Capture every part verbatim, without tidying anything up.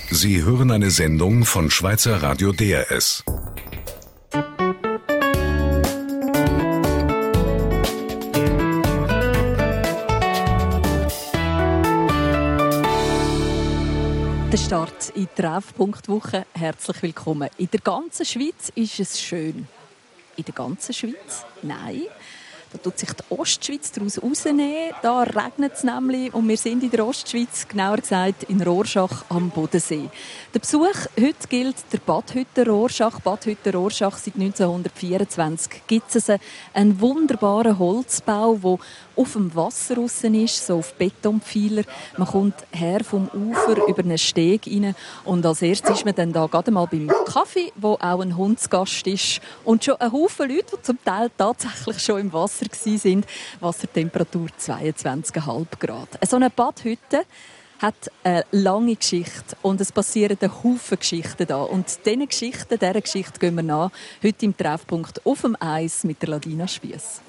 Sie hören eine Sendung von Schweizer Radio D R S. Der Start in die Treffpunktwoche. Herzlich willkommen. In der ganzen Schweiz ist es schön. In der ganzen Schweiz? Nein. Da tut sich die Ostschweiz daraus rausnehmen. Da regnet es nämlich. Und wir sind in der Ostschweiz, genauer gesagt in Rorschach am Bodensee. Der Besuch heute gilt der Badhütte Rorschach. Badhütte Rorschach seit neunzehnhundertvierundzwanzig gibt es einen wunderbaren Holzbau, der auf dem Wasser draussen ist, so auf Betonpfeiler. Man kommt her vom Ufer über einen Steg rein und als erstes ist man dann da gerade mal beim Kaffee, wo auch ein Hundsgast ist und schon ein Haufen Leute, die zum Teil tatsächlich schon im Wasser waren. Wassertemperatur zweiundzwanzig Komma fünf Grad. So eine Badhütte hat eine lange Geschichte und es passieren ein Haufen Geschichten da. Und diesen Geschichten, dieser Geschichte gehen wir nach, heute im Treffpunkt auf dem Eis mit der Ladina Spiess.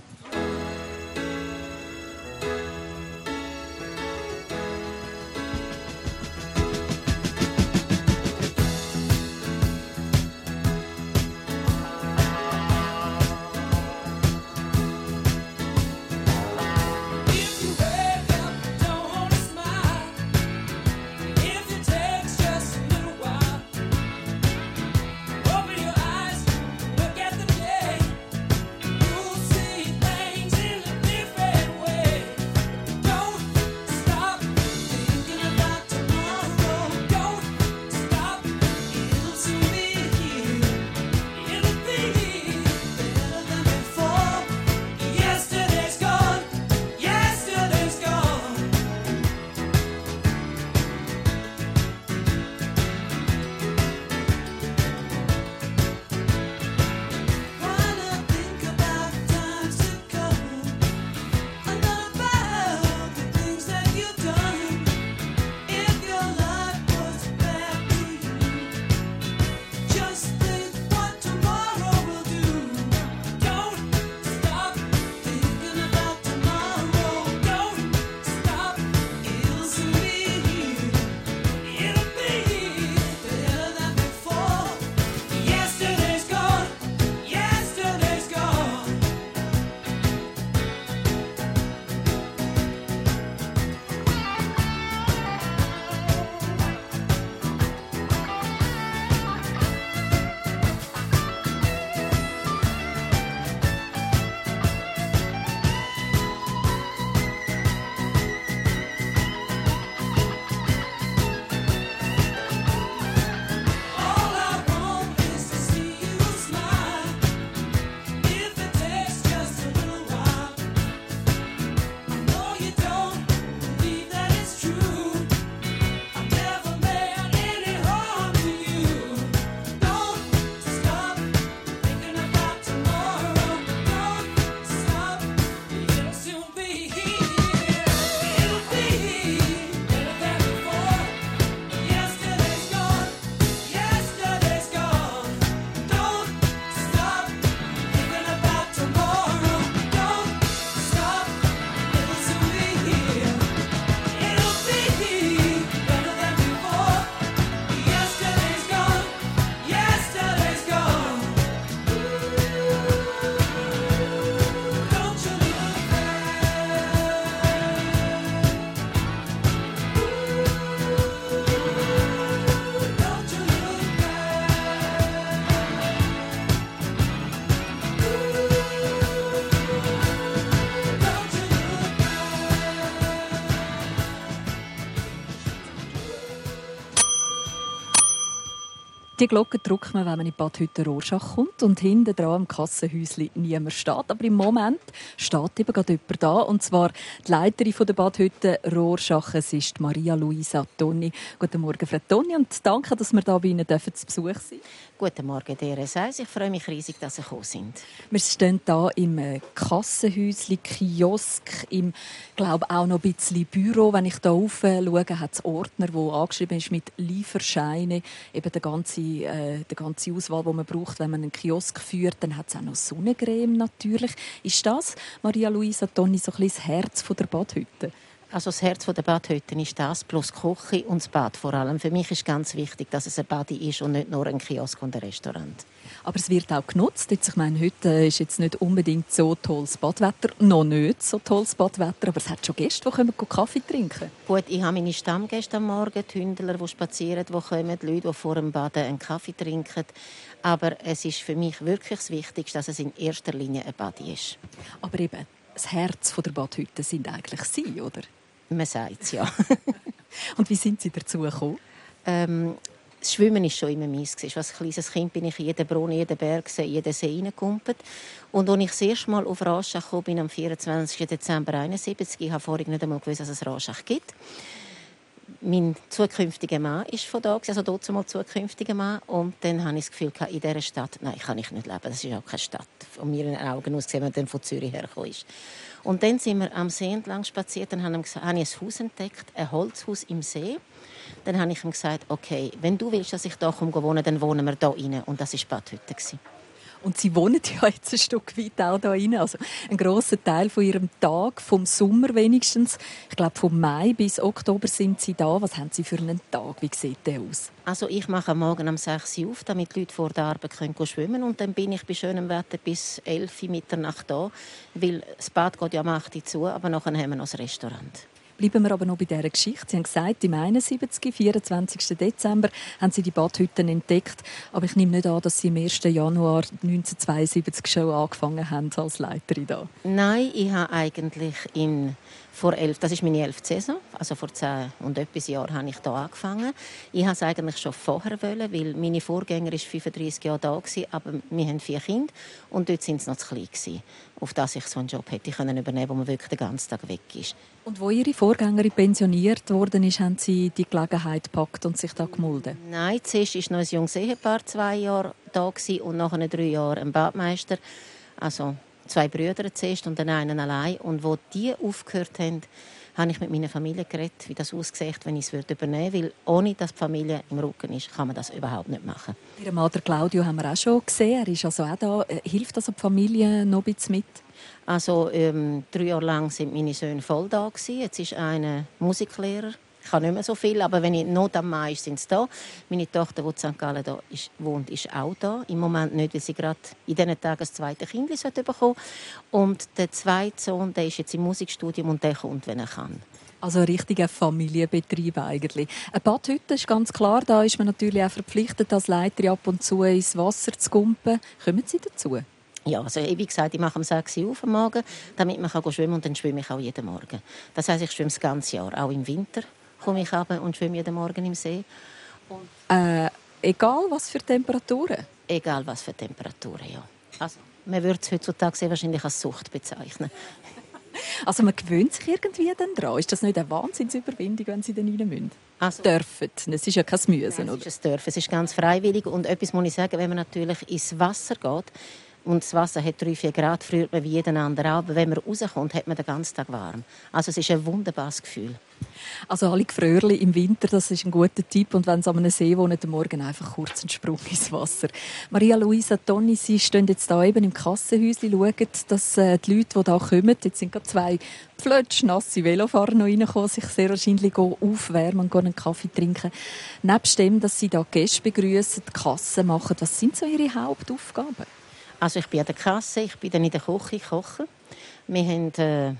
Die Glocke drückt man, wenn man in Badhütte Rorschach kommt und hinten dran am Kassenhäuschen niemand steht. Aber im Moment steht eben gerade jemand da, und zwar die Leiterin der Badhütte Rorschach. Es ist Maria Luisa Tonni. Guten Morgen, Frau Tonni, und danke, dass wir hier bei Ihnen zu Besuch sein. Guten Morgen, D R S eins. Ich freue mich riesig, dass Sie gekommen sind. Wir stehen hier im Kassenhäuschen, Kiosk, im, glaube auch noch ein bisschen Büro. Wenn ich hier rauf schaue, hat es Ordner, wo angeschrieben ist mit Lieferscheinen, eben der ganze, äh, die ganze Auswahl, die man braucht, wenn man einen Kiosk führt. Dann hat es auch noch Sonnencreme natürlich. Ist das, Maria Luisa Tonni, so ein bisschen das Herz der Badhütte? Also das Herz der Badhütte ist das, plus die Küche und das Bad vor allem. Für mich ist ganz wichtig, dass es ein Badi ist und nicht nur ein Kiosk und ein Restaurant. Aber es wird auch genutzt. Jetzt, ich meine, heute ist jetzt nicht unbedingt so tolles Badwetter, noch nicht so tolles Badwetter, aber es hat schon Gäste, die kommen Kaffee trinken. Gut, ich habe meine Stammgäste am Morgen, die Hündler, die spazieren, die kommen, die Leute, die vor dem Baden einen Kaffee trinken. Aber es ist für mich wirklich das Wichtigste, dass es in erster Linie ein Badi ist. Aber eben, das Herz der Badhütte sind eigentlich Sie, oder? Man sagt es, ja. Und wie sind Sie dazu gekommen? Ähm, das Schwimmen war schon immer meins. Als kleines Kind bin ich in jeden Brunnen, jeden Berg, in jeden See reingekumpelt. Und als ich das erste Mal auf Raschach kam, bin am vierundzwanzigsten Dezember einundsiebzig, ich habe vorher nicht einmal gewusst, dass es Raschach gibt. Mein zukünftiger Mann war von da, also dort mal zukünftiger Mann. Und dann hatte ich das Gefühl, in dieser Stadt, nein, kann ich nicht leben. Das ist auch keine Stadt. Von meinen Augen aus, wenn man dann von Zürich hergekommen ist. Und dann sind wir am See entlang spaziert, dann habe ich ein Haus entdeckt, ein Holzhaus im See. Dann habe ich ihm gesagt, okay, wenn du willst, dass ich hier wohne, dann wohnen wir hier rein. Und das war die Badhütte. Und Sie wohnen ja jetzt ein Stück weit auch hier rein. Also ein grosser Teil von Ihrem Tag, vom Sommer wenigstens. Ich glaube, vom Mai bis Oktober sind Sie da. Was haben Sie für einen Tag? Wie sieht der aus? Also ich mache am Morgen um sechs Uhr auf, damit die Leute vor der Arbeit können schwimmen können. Und dann bin ich bei schönem Wetter bis elf Uhr Mitternacht da. Weil das Bad geht ja um acht Uhr zu, aber nachher haben wir noch das Restaurant. Bleiben wir aber noch bei dieser Geschichte. Sie haben gesagt, im einundsiebzig, vierundzwanzigsten Dezember, haben Sie die Badhütten entdeckt. Aber ich nehme nicht an, dass Sie am ersten Januar neunzehnhundertzweiundsiebzig schon angefangen haben als Leiterin da. Nein, ich habe eigentlich in vor elf, das ist meine elfte Saison, also vor zehn und etwas Jahren habe ich hier angefangen. Ich wollte es eigentlich schon vorher wollen, weil meine Vorgänger war fünfunddreissig Jahre da, aber wir haben vier Kinder und dort waren sie noch zu klein gewesen, auf das ich so einen Job hätte übernehmen können, wo man wirklich den ganzen Tag weg ist. Und wo Ihre Vorgängerin pensioniert worden ist, haben Sie die Gelegenheit gepackt und sich da gemolden? Nein, zuerst war noch ein junges Ehepaar zwei Jahre da und nachher drei Jahre ein Badmeister. Also zwei Brüder zuerst und dann einen allein. Und als die aufgehört haben, habe ich mit meiner Familie geredet, wie das aussieht, wenn ich es übernehmen würde. Weil ohne dass die Familie im Rücken ist, kann man das überhaupt nicht machen. Ihren Mann, Claudio, haben wir auch schon gesehen. Er ist also auch da. Hilft das die Familie noch ein bisschen mit? Also ähm, drei Jahre lang sind meine Söhne voll da gewesen. Jetzt ist einer Musiklehrer. Ich habe nicht mehr so viel, aber wenn ich Not am Mann ist, sind sie da. Meine Tochter, die in Sankt Gallen da ist, wohnt, ist auch da. Im Moment nicht, weil sie gerade in diesen Tagen das zweite Kind bekommen. Und der zweite Sohn, der ist jetzt im Musikstudium und der kommt, wenn er kann. Also ein richtiger Familienbetrieb eigentlich. Eine Badhütte ist ganz klar, da ist man natürlich auch verpflichtet, als Leiter ab und zu ins Wasser zu kumpen. Kommen Sie dazu? Ja, also wie gesagt, ich mache um sechs Uhr auf am Morgen, damit man schwimmen kann. Und dann schwimme ich auch jeden Morgen. Das heisst, ich schwimme das ganze Jahr, auch im Winter komme ich runter und schwimme jeden Morgen im See. Und äh, egal was für Temperaturen? Egal was für Temperaturen, ja. Also, man würde es heutzutage sehr wahrscheinlich als Sucht bezeichnen. Also man gewöhnt sich irgendwie dann dran. Ist das nicht eine Wahnsinnsüberwindung, wenn Sie dann rein müssen? Also, dürfen. Es ist ja kein Müssen, nein, oder? Es ist ein Dürfen. Es ist ganz freiwillig. Und etwas muss ich sagen, wenn man natürlich ins Wasser geht, und das Wasser hat drei, vier Grad, friert man wie jeden anderen. Aber wenn man rauskommt, hat man den ganzen Tag warm. Also es ist ein wunderbares Gefühl. Also alle Gefröhrli im Winter, das ist ein guter Tipp. Und wenn Sie an einem See wohnen, am Morgen einfach kurz einen Sprung ins Wasser. Maria Luisa Toni, Sie stehen jetzt da eben im Kassenhäuschen, schauen, dass äh, die Leute, die hier kommen, jetzt sind gerade zwei pflötschnasse Velofahrer noch reingekommen, sich sehr wahrscheinlich aufwärmen und einen Kaffee trinken. Nebst dem, dass Sie da Gäste begrüßen, die Kasse machen, was sind so Ihre Hauptaufgaben? Also ich bin an der Kasse, ich bin dann in der Küche kochen. Wir haben äh,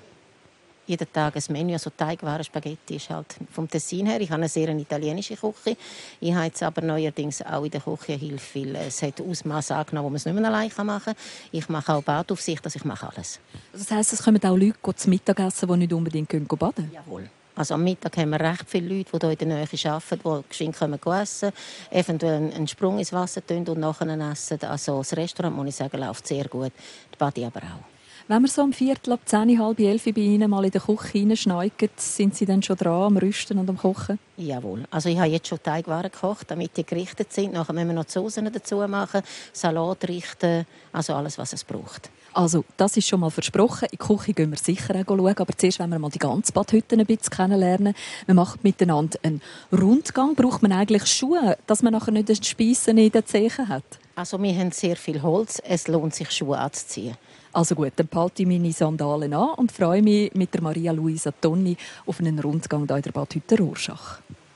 jeden Tag ein Menü, also Teigwaren, Spaghetti ist halt vom Tessin her. Ich habe eine sehr italienische Küche. Ich habe jetzt aber neuerdings auch in der Küche Hilfe, weil es hat Ausmaße angenommen, wo man es nicht mehr allein machen kann. Ich mache auch Badaufsicht, also ich mache alles. Das heisst, es kommen auch Leute zum Mittagessen, die nicht unbedingt baden können? Jawohl. Also am Mittag haben wir recht viele Leute, die hier in der Nähe arbeiten, die geschwind kommen essen, eventuell einen Sprung ins Wasser tun und nachher essen. Also das Restaurant, muss ich sagen, läuft sehr gut. Die Badi aber auch. Wenn wir so um Viertel ab zehn, halb elf bei Ihnen mal in der Küche hineinschneiden, sind Sie dann schon dran am Rüsten und am Kochen? Jawohl. Also ich habe jetzt schon Teigwaren gekocht, damit die gerichtet sind. Nachher müssen wir noch die Soßen dazu machen, Salat richten, also alles, was es braucht. Also, das ist schon mal versprochen. In die Küche gehen wir sicher auch schauen. Aber zuerst wollen wir mal die ganze Badhütte ein bisschen kennenlernen. Wir machen miteinander einen Rundgang. Braucht man eigentlich Schuhe, dass man nachher nicht den Speissen in den Zehen hat? Also wir haben sehr viel Holz. Es lohnt sich, Schuhe anzuziehen. Also gut, dann behalte ich meine Sandalen an und freue mich mit der Maria Luisa Tonni auf einen Rundgang hier in der Badhütte Rorschach.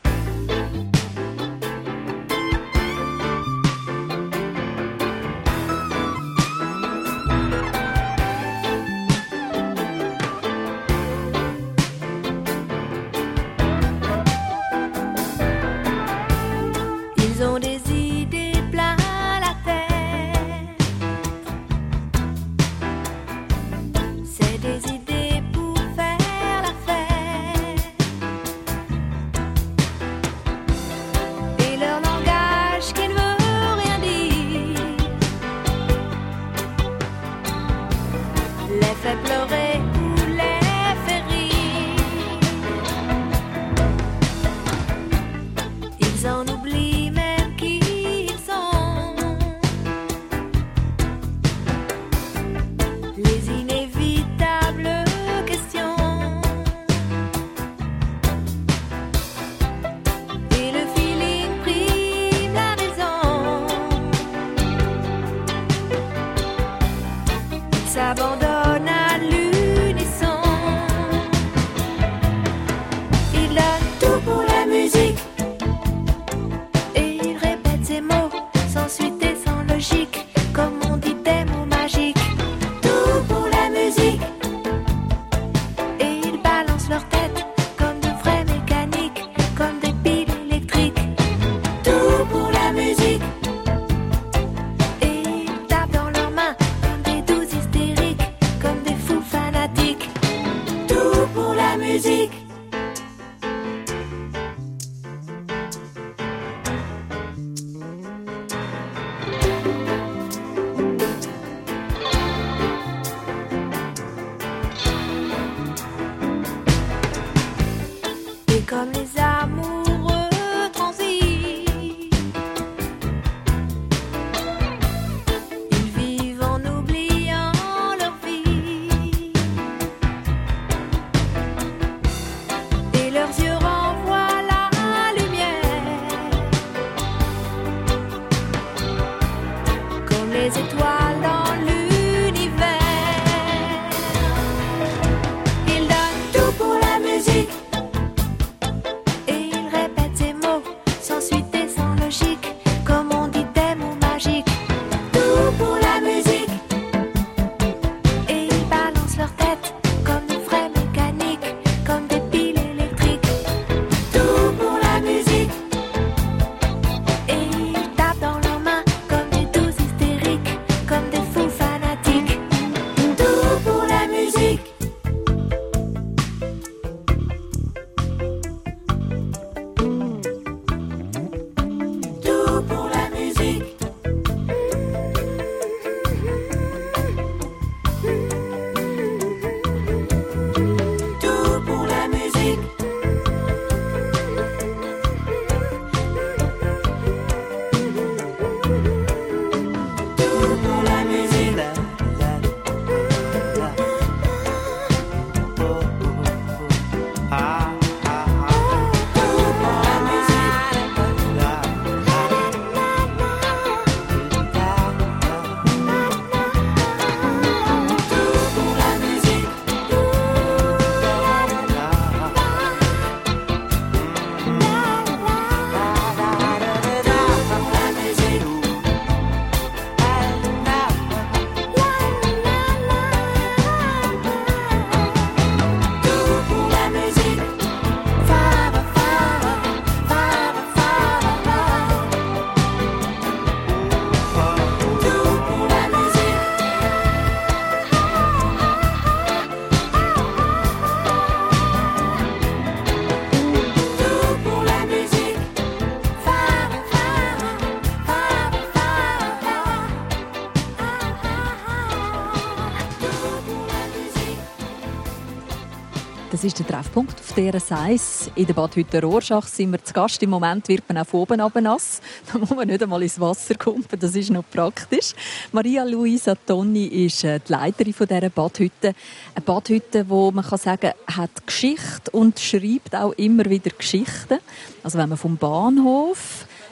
Das ist der Treffpunkt auf D R S eins. In der Badhütte Rorschach sind wir zu Gast. Im Moment wird man auch von oben runter nass. Da muss man nicht einmal ins Wasser kumpen, das ist noch praktisch. Maria Luisa Tonni ist die Leiterin dieser Badhütte. Eine Badhütte, wo man kann sagen, hat Geschichte und schreibt auch immer wieder Geschichten. Also wenn man vom Bahnhof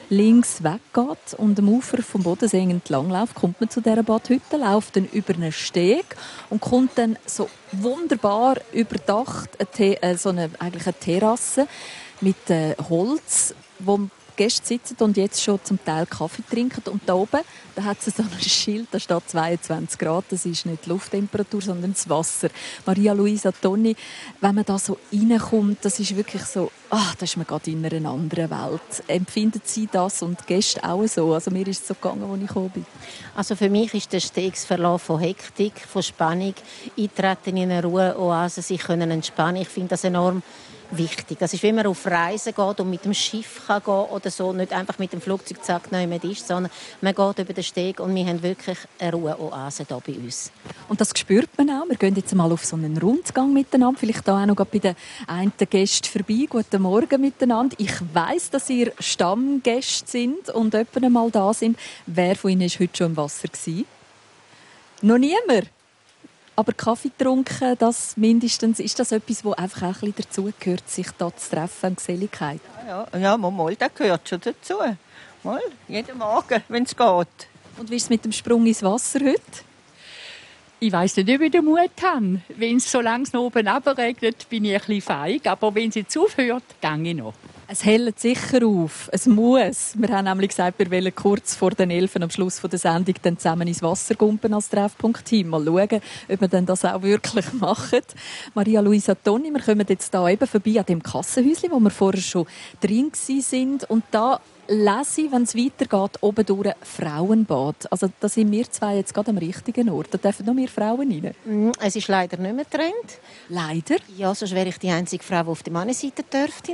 links weggeht und am Ufer vom Bodensee entlang läuft, kommt man zu dieser Badhütte, läuft dann über einen Steg und kommt dann so wunderbar überdacht eine, äh, so eine, eigentlich eine Terrasse mit äh, Holz, wo Gäste sitzen und jetzt schon zum Teil Kaffee trinken. Und da oben da hat es so ein Schild, da steht zweiundzwanzig Grad. Das ist nicht die Lufttemperatur, sondern das Wasser. Maria Luisa Tonni, wenn man da so reinkommt, das ist wirklich so, ach, da ist man gerade in einer anderen Welt. Empfinden Sie das und die Gäste auch so? Also mir ist es so gegangen, als ich gekommen bin. Also für mich ist der Stegsverlauf von Hektik, von Spannung, Eintreten in eine Ruheoase, sich können entspannen. Ich finde das enorm wichtig. Das ist, wenn man auf Reisen geht und mit dem Schiff kann gehen oder so, nicht einfach mit dem Flugzeug zack, nein, man ist, sondern man geht über den Steg und wir haben wirklich eine Ruheoase hier bei uns. Und das spürt man auch. Wir gehen jetzt mal auf so einen Rundgang miteinander. Vielleicht da auch noch bei den einen Gästen vorbei. Guten Morgen miteinander. Ich weiss, dass ihr Stammgäste sind und jemand mal da sind. Wer von Ihnen war heute schon im Wasser gewesen? Noch niemand? Aber Kaffee trinken, das mindestens, ist das etwas, das einfach auch ein bisschen dazugehört, sich da zu treffen an Geselligkeit? Ja, ja, mal, das gehört schon dazu. Mal, jeden Morgen, wenn es geht. Und wie ist es mit dem Sprung ins Wasser heute? Ich weiss nicht, ob ich den Mut habe. Wenn es so langsam oben runterregnet, bin ich ein bisschen feig. Aber wenn es jetzt aufhört, gehe ich noch. Es hellt sicher auf. Es muss. Wir haben nämlich gesagt, wir wollen kurz vor den Elfen am Schluss der Sendung dann zusammen ins Wasser gumpen als Treffpunkt-Team. Mal schauen, ob wir denn das auch wirklich machen. Maria Luisa Tonni, wir kommen jetzt hier eben vorbei an dem Kassenhäuschen, wo wir vorher schon drin waren. Und da lese ich, wenn es weitergeht, oben durch Frauenbad. Also da sind wir zwei jetzt gerade am richtigen Ort. Da dürfen noch mehr Frauen rein. Es ist leider nicht mehr Trend. Leider? Ja, sonst wäre ich die einzige Frau, die auf der Mannenseite dürfte.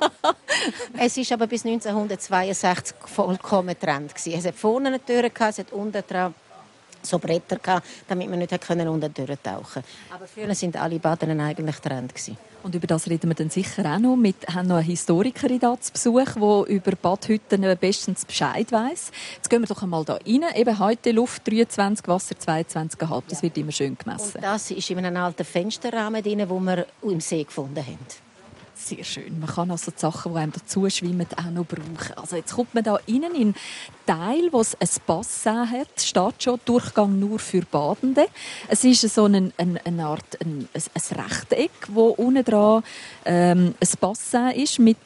Es war aber bis neunzehnhundertzweiundsechzig vollkommen Trend. Es hat vorne eine Tür, es hat unten dran so Bretter gehabt, damit man nicht unter die Tür tauchen konnte. Aber früher waren alle Baden eigentlich Trend. Und über das reden wir dann sicher auch noch. Wir haben noch eine Historikerin da zu Besuch, die über Badhütten bestens Bescheid weiss. Jetzt gehen wir doch einmal da rein. Eben heute Luft dreiundzwanzig, Wasser zweiundzwanzig Komma fünf. Das wird immer schön gemessen. Und das ist in einem alten Fensterrahmen drin, den wir im See gefunden haben. Sehr schön. Man kann also die Sachen, die einem dazu schwimmen, auch noch brauchen. Also jetzt kommt man da rein in einen Teil, wo es ein Bassin hat. Es steht schon, Durchgang nur für Badende. Es ist so eine, eine, eine Art ein, ein Rechteck, wo unten dran ähm, ein Bassin ist mit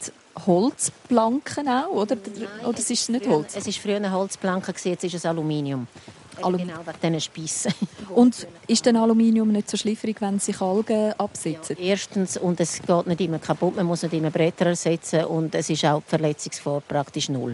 Holzplanken auch, oder? Nein, oder es ist nicht Holz? Es war früher eine Holzplanke, jetzt ist es Aluminium. Alum- genau wegen diesen Spiessen. Und ist denn Aluminium nicht so schliffrig, wenn sich Algen absetzen? Ja, erstens, und es geht nicht immer kaputt, man muss nicht immer Bretter ersetzen und es ist auch die Verletzungsgefahr praktisch null.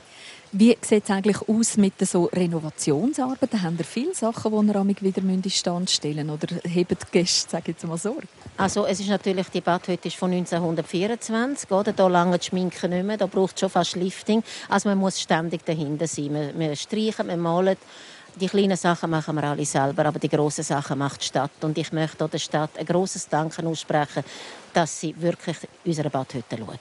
Wie sieht es eigentlich aus mit so Renovationsarbeiten? Haben ihr viele Sachen, die ihr wieder in Stand stellen müsst? Oder haben die Gäste, sage ich jetzt mal, Sorge? Also es ist natürlich, die Badhütte ist von neunzehnhundertvierundzwanzig. Oder? Da lange die Schminke nicht mehr, da braucht es schon fast Lifting. Also man muss ständig dahinter sein. Man, man streicht, man malt. Die kleinen Sachen machen wir alle selber, aber die grossen Sachen macht die Stadt. Und ich möchte der Stadt ein grosses Danken aussprechen, dass sie wirklich unsere Badhütte schaut.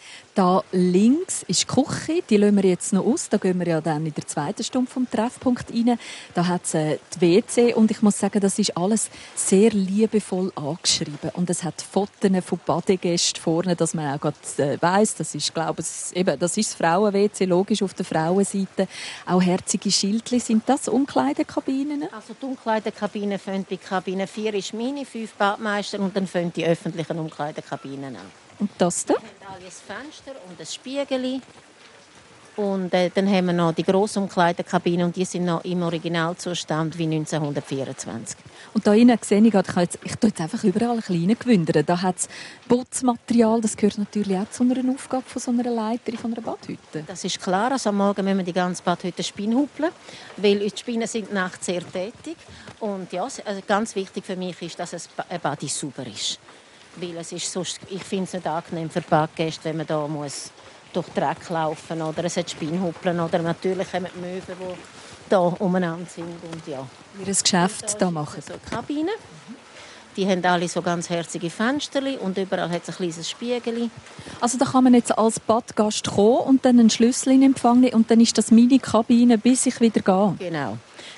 Da links ist die Küche, die lassen wir jetzt noch aus. Da gehen wir ja dann in der zweiten Stunde vom Treffpunkt rein. Da hat es äh, die W C und ich muss sagen, das ist alles sehr liebevoll angeschrieben. Und es hat Fotos von Badegästen vorne, dass man auch äh, weiss, das ist, glaube ich, eben, das ist das Frauen-W C, logisch auf der Frauenseite. Auch herzige Schildchen. Sind das Umkleidekabinen? Also die Umkleidekabinen fangen bei Kabine vier ist meine, fünf Badmeister und dann fangen die öffentlichen Umkleidekabinen an. Und das da? Wir haben alle ein Fenster und ein Spiegel. Und äh, dann haben wir noch die grosse Umkleidekabine und die sind noch im Originalzustand wie neunzehnhundertvierundzwanzig. Und da innen sehe ich, ich, jetzt, ich tue jetzt einfach überall ein bisschen reingewundert. Da hat es Putzmaterial, das gehört natürlich auch zu einer Aufgabe von so einer Leiterin von einer Badhütte. Das ist klar, also am Morgen müssen wir die ganze Badhütte spinnhuppeln, weil die Spinnen sind nachts sehr tätig. Und ja, also ganz wichtig für mich ist, dass ein Bad sauber ist. Weil es ist sonst, ich finde es nicht angenehm für Badgäste, wenn man da muss durch Dreck laufen oder es hat Spinnhuppeln oder natürlich haben wir die Möwen, die da umeinander sind. Und ja. Ihr Geschäft da machen. So Kabinen. Die haben alle so ganz herzige Fenster und überall hat es ein kleines Spiegel. Also da kann man jetzt als Badgast kommen und dann einen Schlüssel in Empfang nehmen und dann ist das meine Kabine, bis ich wieder gehe. Genau.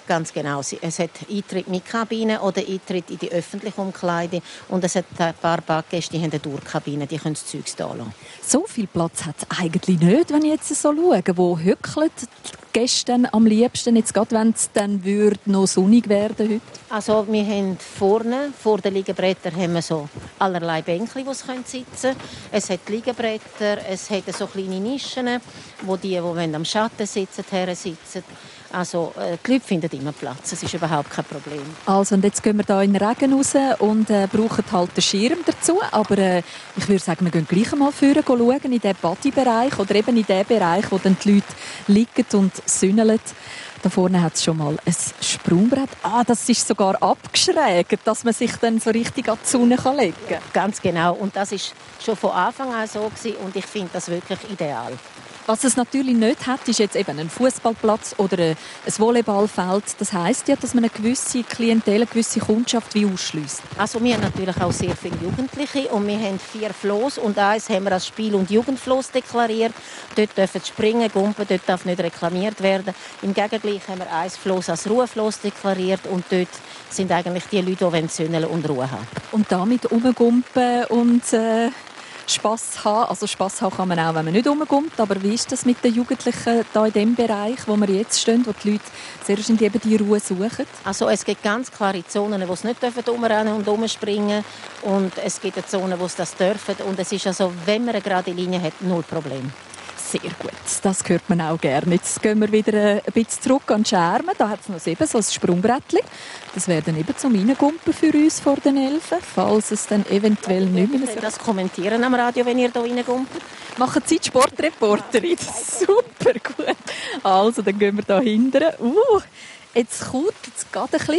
Ganz genau. Es hat Eintritt mit Kabine oder Eintritt in die öffentliche Umkleide. Und es hat ein paar Badgäste, die haben eine Durchkabine, die können das Zeug da lassen. So viel Platz hat es eigentlich nicht, wenn ich jetzt so schaue. Wo hückeln die Gäste am liebsten, jetzt gerade wenn es dann würde, noch sonnig werden heute? Also wir haben vorne, vor den Liegebrettern, haben wir so allerlei Bänkchen, wo sie sitzen können. Es hat Liegebretter, es hat so kleine Nischen, wo die, die am Schatten sitzen, her sitzen. Also äh, die Leute finden immer Platz, es ist überhaupt kein Problem. Also und jetzt gehen wir hier in den Regen raus und äh, brauchen halt den Schirm dazu. Aber äh, ich würde sagen, wir gehen gleich einmal vorne schauen, in diesen Bodybereich oder eben in den Bereich, wo dann die Leute liegen und sünneln. Da vorne hat es schon mal ein Sprungbrett. Ah, das ist sogar abgeschrägt, dass man sich dann so richtig an die Sonne legen kann. Ganz genau. Und das war schon von Anfang an so gewesen, und ich finde das wirklich ideal. Was es natürlich nicht hat, ist jetzt eben ein Fußballplatz oder ein Volleyballfeld. Das heisst ja, dass man eine gewisse Klientel, eine gewisse Kundschaft wie ausschliesst. Also wir haben natürlich auch sehr viele Jugendliche und wir haben vier Floß und eins haben wir als Spiel- und Jugendfloß deklariert. Dort dürfen sie springen, gumpen, dort darf nicht reklamiert werden. Im Gegenteil haben wir ein Floß als Ruhefloß deklariert und dort sind eigentlich die Leute, die zündeln und Ruhe haben. Und damit rumgumpen und äh Spass haben. Also Spass haben kann man auch, wenn man nicht rumkommt. Aber wie ist das mit den Jugendlichen da in dem Bereich, wo wir jetzt stehen, wo die Leute sehr wahrscheinlich eben die Ruhe suchen? Also es gibt ganz klare Zonen, wo sie nicht rumrennen und rumspringen dürfen. Und es gibt eine Zone, wo sie das dürfen. Und es ist also, wenn man eine gerade Linie hat, null Problem. Sehr gut, das hört man auch gerne. Jetzt gehen wir wieder ein bisschen zurück an die Schermen. Da hat es noch eben so ein Sprungbrettchen. Das wäre dann eben zum Reingumpen für uns vor den Elfen, falls es dann eventuell nicht mehr so... Das kommentieren am Radio, wenn ihr hier reingumpelt. Machen Sie die Sportreporterin. Super gut. Also, dann gehen wir da hinten. Uh, jetzt kommt es gerade ein bisschen.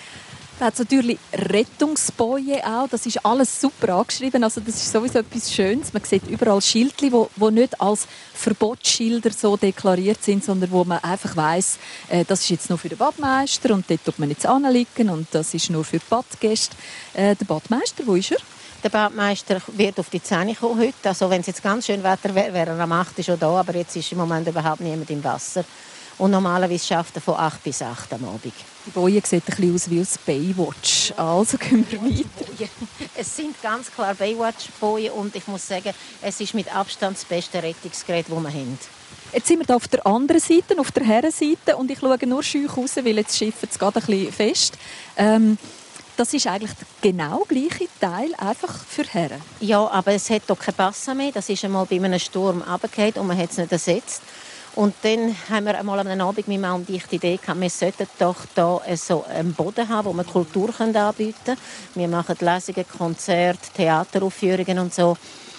Da hat es natürlich Rettungsboje auch. Das ist alles super angeschrieben. Also das ist sowieso etwas Schönes. Man sieht überall Schildchen, die, die nicht als Verbotsschilder so deklariert sind, sondern wo man einfach weiss, äh, das ist jetzt nur für den Badmeister und dort tut man jetzt anliegen und das ist nur für die Badgäste. Äh, der Badmeister, wo ist er? Der Badmeister wird auf die Zähne kommen heute. Also wenn es jetzt ganz schön Wetter wäre, wäre er am acht schon da, aber jetzt ist im Moment überhaupt niemand im Wasser. Und normalerweise schafft er von acht bis acht am Abend. Die Boje sieht ein bisschen aus wie aus Baywatch. Also gehen wir weiter. Es sind ganz klar Baywatch-Bojen und ich muss sagen, es ist mit Abstand das beste Rettungsgerät, das wir haben. Jetzt sind wir hier auf der anderen Seite, auf der Herrenseite, und ich schaue nur scheu raus, weil jetzt schifft es gerade ein bisschen fest. Ähm, das ist eigentlich der genau gleiche Teil, einfach für Herren. Ja, aber es hat hier kein Passa mehr. Das ist einmal bei einem Sturm runtergefallen und man hat es nicht ersetzt. Und dann haben wir einmal am Abend mit Mann und ich die Idee gehabt, wir sollten doch hier so einen Boden haben, wo wir Kultur anbieten können. Wir machen Lesungen, Konzerte, Theateraufführungen und so.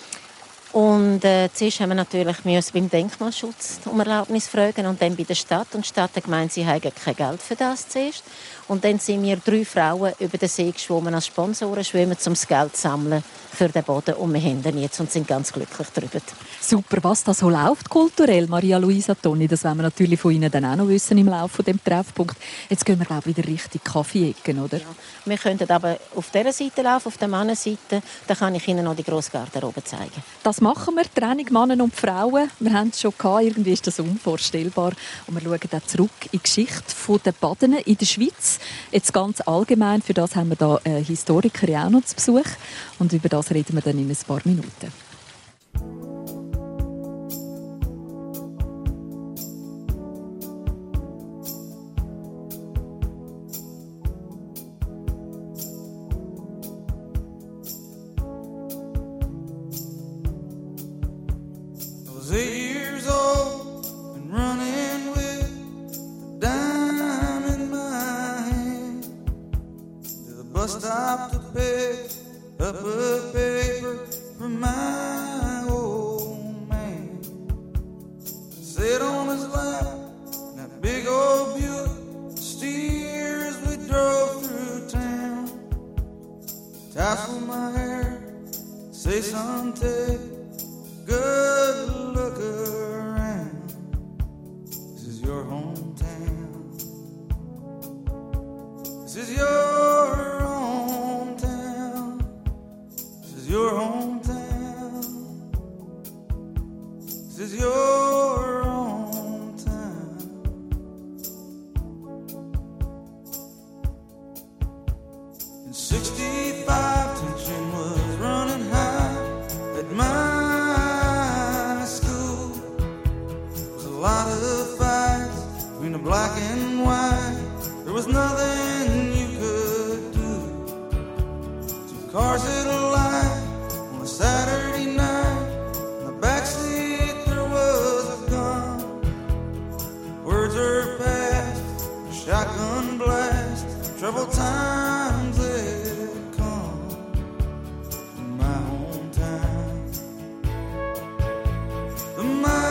Und äh, zuerst haben wir natürlich beim Denkmalschutz um Erlaubnis fragen und dann bei der Stadt. Und die Stadt hat gemeint, sie haben kein Geld für das zuerst. Und dann sind wir drei Frauen über den See geschwommen als Sponsoren, schwimmen, um das Geld zu sammeln für den Boden. Und wir haben ihn jetzt und sind ganz glücklich darüber. Super, was da so läuft kulturell, Maria Luisa Toni, das wollen wir natürlich von Ihnen dann auch noch wissen im Laufe dieses Treffpunkt. Jetzt gehen wir, glaube ich, wieder Richtung Kaffee-Ecken, oder? Ja, wir könnten aber auf dieser Seite laufen, auf der Mannenseite. Da kann ich Ihnen noch die grosse Garderobe zeigen. Das machen wir, Training Männer und Frauen. Wir haben es schon gehabt, irgendwie ist das unvorstellbar. Und wir schauen auch zurück in die Geschichte der Baden in der Schweiz. Jetzt ganz allgemein, für das haben wir da eine Historikerin auch noch zu Besuch. Und über das reden wir dann in ein paar Minuten. Stop to pick up a paper from my old man. Sit on his lap in that big old Buick steers we drove through town. Tassel my hair, say son, take a good look around. This is your hometown. This is your your hometown. This is your hometown. lot of fights between the black and white. There was nothing you could do. Two cars hit a light on a Saturday night. In the backseat there was a gun. Words are passed, a shotgun blast. Troubled times had come to my hometown. To my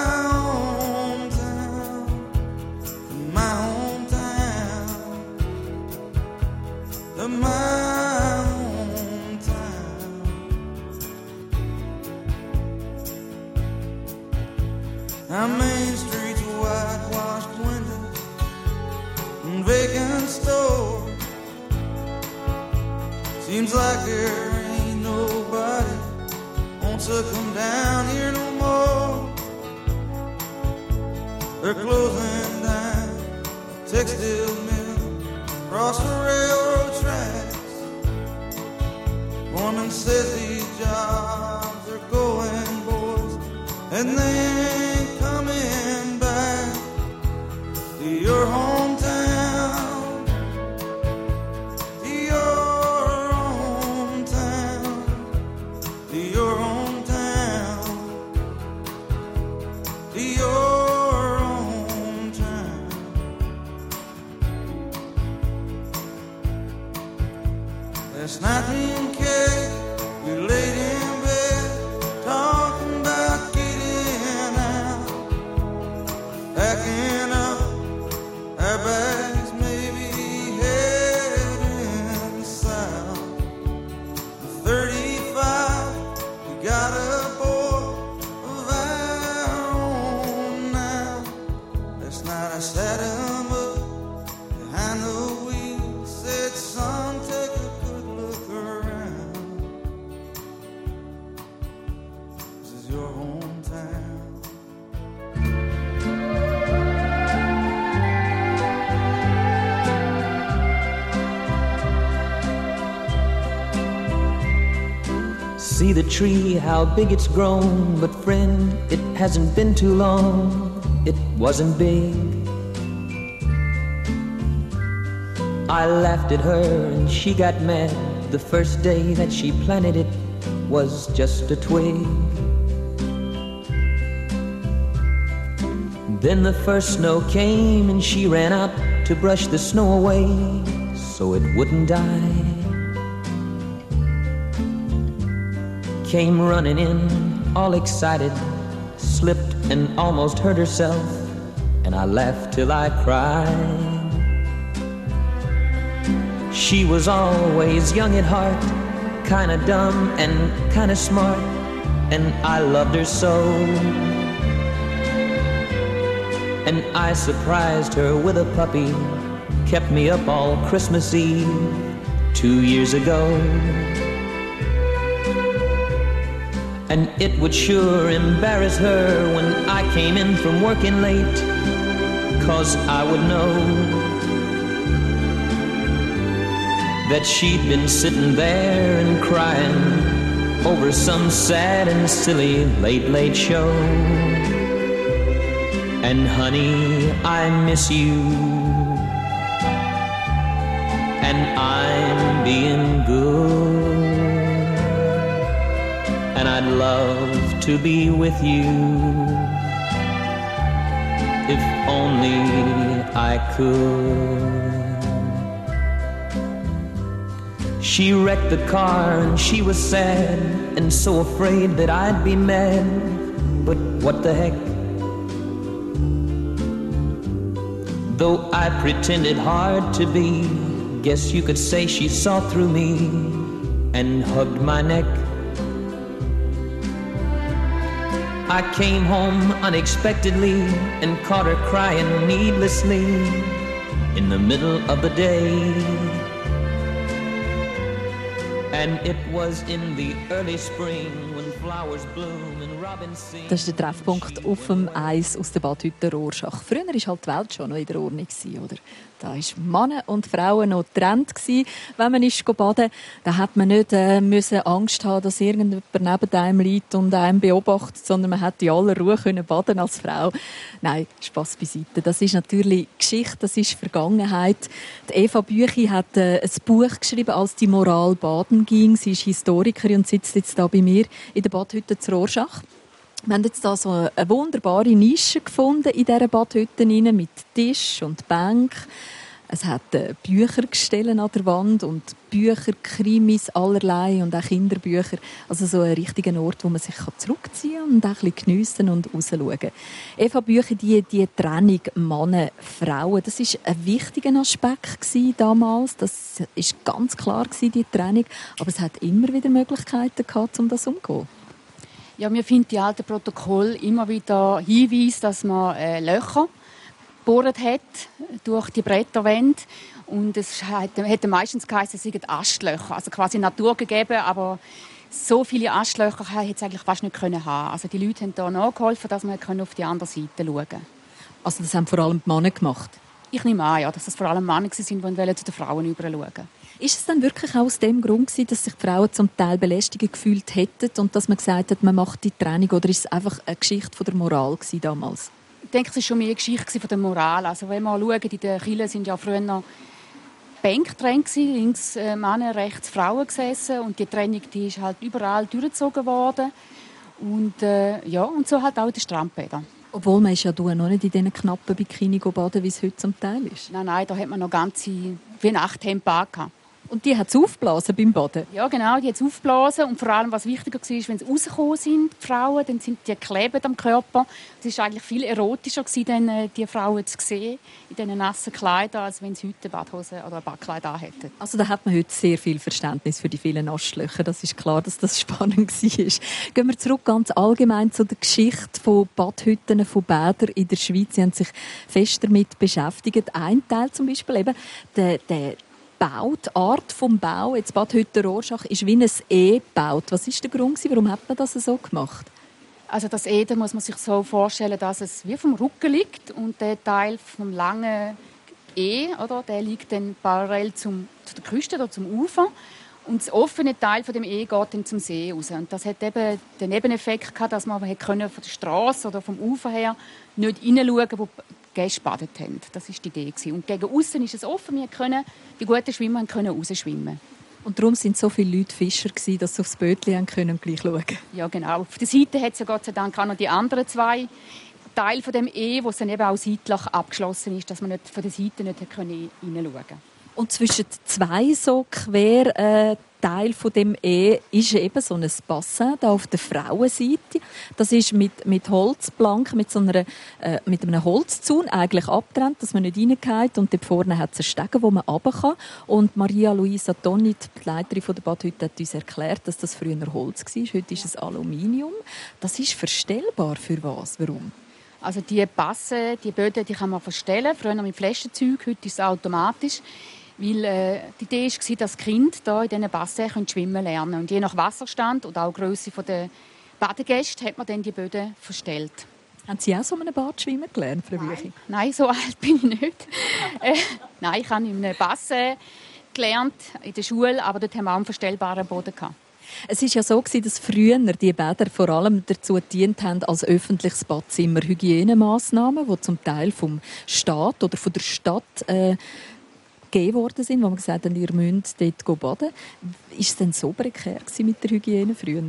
my hometown. Our main streets, whitewashed windows and vacant stores. Seems like there ain't nobody wants to come down here no more. They're closing down the textile mill across the railroad tracks. Foreman says these jobs are going, boys, and they ain't coming back to your hometown, to your hometown, to your hometown, to your hometown. Last night me and Kate, we laid in bed, talking about getting out, packing up our bags, maybe heading south. The thirty-five, we got a boy of our own now. Last night I sat him up behind the wheel, said, son, take a good look around. This is your hometown. See the tree, how big it's grown. But friend, it hasn't been too long. It wasn't big. I laughed at her and she got mad. The first day that she planted it was just a twig. Then the first snow came and she ran out to brush the snow away so it wouldn't die. Came running in, all excited, slipped and almost hurt herself, and I laughed till I cried. She was always young at heart, kinda dumb and kinda smart, and I loved her so. And I surprised her with a puppy, kept me up all Christmas Eve two years ago. And it would sure embarrass her when I came in from working late, 'cause I would know that she'd been sitting there and crying over some sad and silly late, late show. And honey, I miss you, and I'm being good, and I'd love to be with you if only I could. She wrecked the car and she was sad and so afraid that I'd be mad, but what the heck? Though I pretended hard to be, guess you could say she saw through me and hugged my neck. I came home unexpectedly and caught her crying needlessly in the middle of the day. And it was in the early spring when flowers bloom and robins sing. Das ist der Treffpunkt auf dem Eis aus der Badhütte Rorschach. Früher war halt die Welt schon noch in der Ordnung, oder? Da waren Männer und Frauen noch getrennt. Wenn man ist baden, dann hat man nicht äh, müssen Angst haben, dass irgendjemand neben einem liegt und einem beobachtet, sondern man hat in aller Ruhe können baden als Frau. Nein, Spass beiseite. Das ist natürlich Geschichte, das ist Vergangenheit. Die Eva Büchi hat äh, ein Buch geschrieben, als die Moral baden ging. Sie ist Historikerin und sitzt jetzt da bei mir in der Badhütte zu Rorschach. Wir haben jetzt da so eine wunderbare Nische gefunden in dieser Badhütte mit Tisch und Bank. Es hat Büchergestelle an der Wand und Bücher, Krimis allerlei und auch Kinderbücher. Also so ein richtiger Ort, wo man sich zurückziehen kann und auch ein bisschen geniessen und rausschauen. Eva Bücher, die, die Trennung Männer, Frauen, das war ein wichtiger Aspekt damals. Das war ganz klar, die Trennung. Aber es hat immer wieder Möglichkeiten gehabt, um das umzugehen. Ja, wir finden die alten Protokolle immer wieder Hinweise, dass man äh, Löcher gebohrt hat durch die Bretterwände. Und es hat, hat meistens geheißen, es seien Astlöcher, also quasi Natur gegeben, aber so viele Astlöcher hätte es eigentlich fast nicht können haben. Also die Leute haben da nachgeholfen, dass man auf die andere Seite schauen konnte. Also das haben vor allem die Männer gemacht? Ich nehme an, ja, dass das vor allem Männer waren, die zu den Frauen überschauen. Ist es dann wirklich auch aus dem Grund gewesen, dass sich die Frauen zum Teil belästigt gefühlt hätten und dass man gesagt hat, man macht die Trennung, oder ist es einfach eine Geschichte von der Moral gewesen damals? Ich denke, es war schon mehr eine Geschichte von der Moral. Also wenn wir schauen, in den Kirchen sind ja früher Bänke drin, links äh, Männer, rechts Frauen gesessen, und die Trennung, die ist halt überall durchgezogen worden. Und äh, ja, und so halt auch in den Strandbädern. Obwohl man ist ja noch nicht in diesen knappen Bikini baden, wie es heute zum Teil ist. Nein, nein, da hat man noch ganze wie Nachthemden angehabt. Und die hat es aufgeblasen beim Baden? Ja, genau, die hat es aufgeblasen. Und vor allem, was wichtiger war, wenn sie rausgekommen sind, die Frauen, dann sind die klebend am Körper. Es war eigentlich viel erotischer, dann, die Frauen zu sehen in diesen nassen Kleidern, als wenn sie heute eine Badhose oder ein Badkleid anhätten. Also da hat man heute sehr viel Verständnis für die vielen Astlöcher. Das ist klar, dass das spannend war. Gehen wir zurück ganz allgemein zu der Geschichte von Badhütten, von Bädern in der Schweiz. Sie haben sich fest damit beschäftigt. Ein Teil zum Beispiel eben, der, der Bau, die Art des Bau, jetzt Badhütte Rorschach, ist wie ein E gebaut. Was war der Grund? Warum hat man das so gemacht? Also das E, da muss man sich so vorstellen, dass es wie vom Rücken liegt, und der Teil vom langen E, oder, der liegt dann parallel zum, zu der Küste oder zum Ufer. Und das offene Teil von dem E geht dann zum See raus. Und das hat eben den Nebeneffekt gehabt, dass man von der Straße oder vom Ufer her nicht hineinschauen konnte, wo die Gäste badet haben. Das war die Idee. Und gegen außen ist es offen. Wir können, die guten Schwimmer können rausschwimmen. Und darum sind so viele Leute Fischer gewesen, dass sie aufs Bötchen können und gleich schauen. Ja, genau. Auf der Seite hat es ja Gott sei Dank auch noch die anderen zwei Teile von dem E, wo es dann eben auch seitlich abgeschlossen ist, dass man nicht von der Seite nicht hineinschauen konnte. Und zwischen zwei so quer äh, Teil von dem E ist eben so ein Bassin da auf der Frauenseite. Das ist mit, mit Holzplanken, mit, so einer, äh, mit einem Holzzaun eigentlich abgetrennt, dass man nicht reingeht. Und dort vorne hat es einen Stegen, wo man runter kann. Und Maria Luisa Tonni, die Leiterin der Badhütte, hat uns erklärt, dass das früher Holz war. Heute ist es Aluminium. Das ist verstellbar. Für was? Warum? Also die Bassen, die Böden, die kann man verstellen. Früher mit Flaschenzeug, heute ist es automatisch. Weil äh, die Idee war, dass die Kinder hier in diesen Bassins schwimmen lernen können. Und je nach Wasserstand und auch Grösse der Badegäste hat man dann die Böden verstellt. Haben Sie auch so einem Bad schwimmen gelernt, Frau Büchi? Nein, so alt bin ich nicht. äh, nein, ich habe in einem Bassin gelernt, in der Schule, aber dort haben wir auch einen verstellbaren Boden gehabt. Es war ja so, dass früher die Bäder vor allem dazu gedient haben als öffentliches Badzimmer. Hygienemaßnahmen, die zum Teil vom Staat oder von der Stadt äh, gegeben worden sind, wo man gesagt hat, ihr müsst dort baden. Ist es denn so prekär mit der Hygiene früher?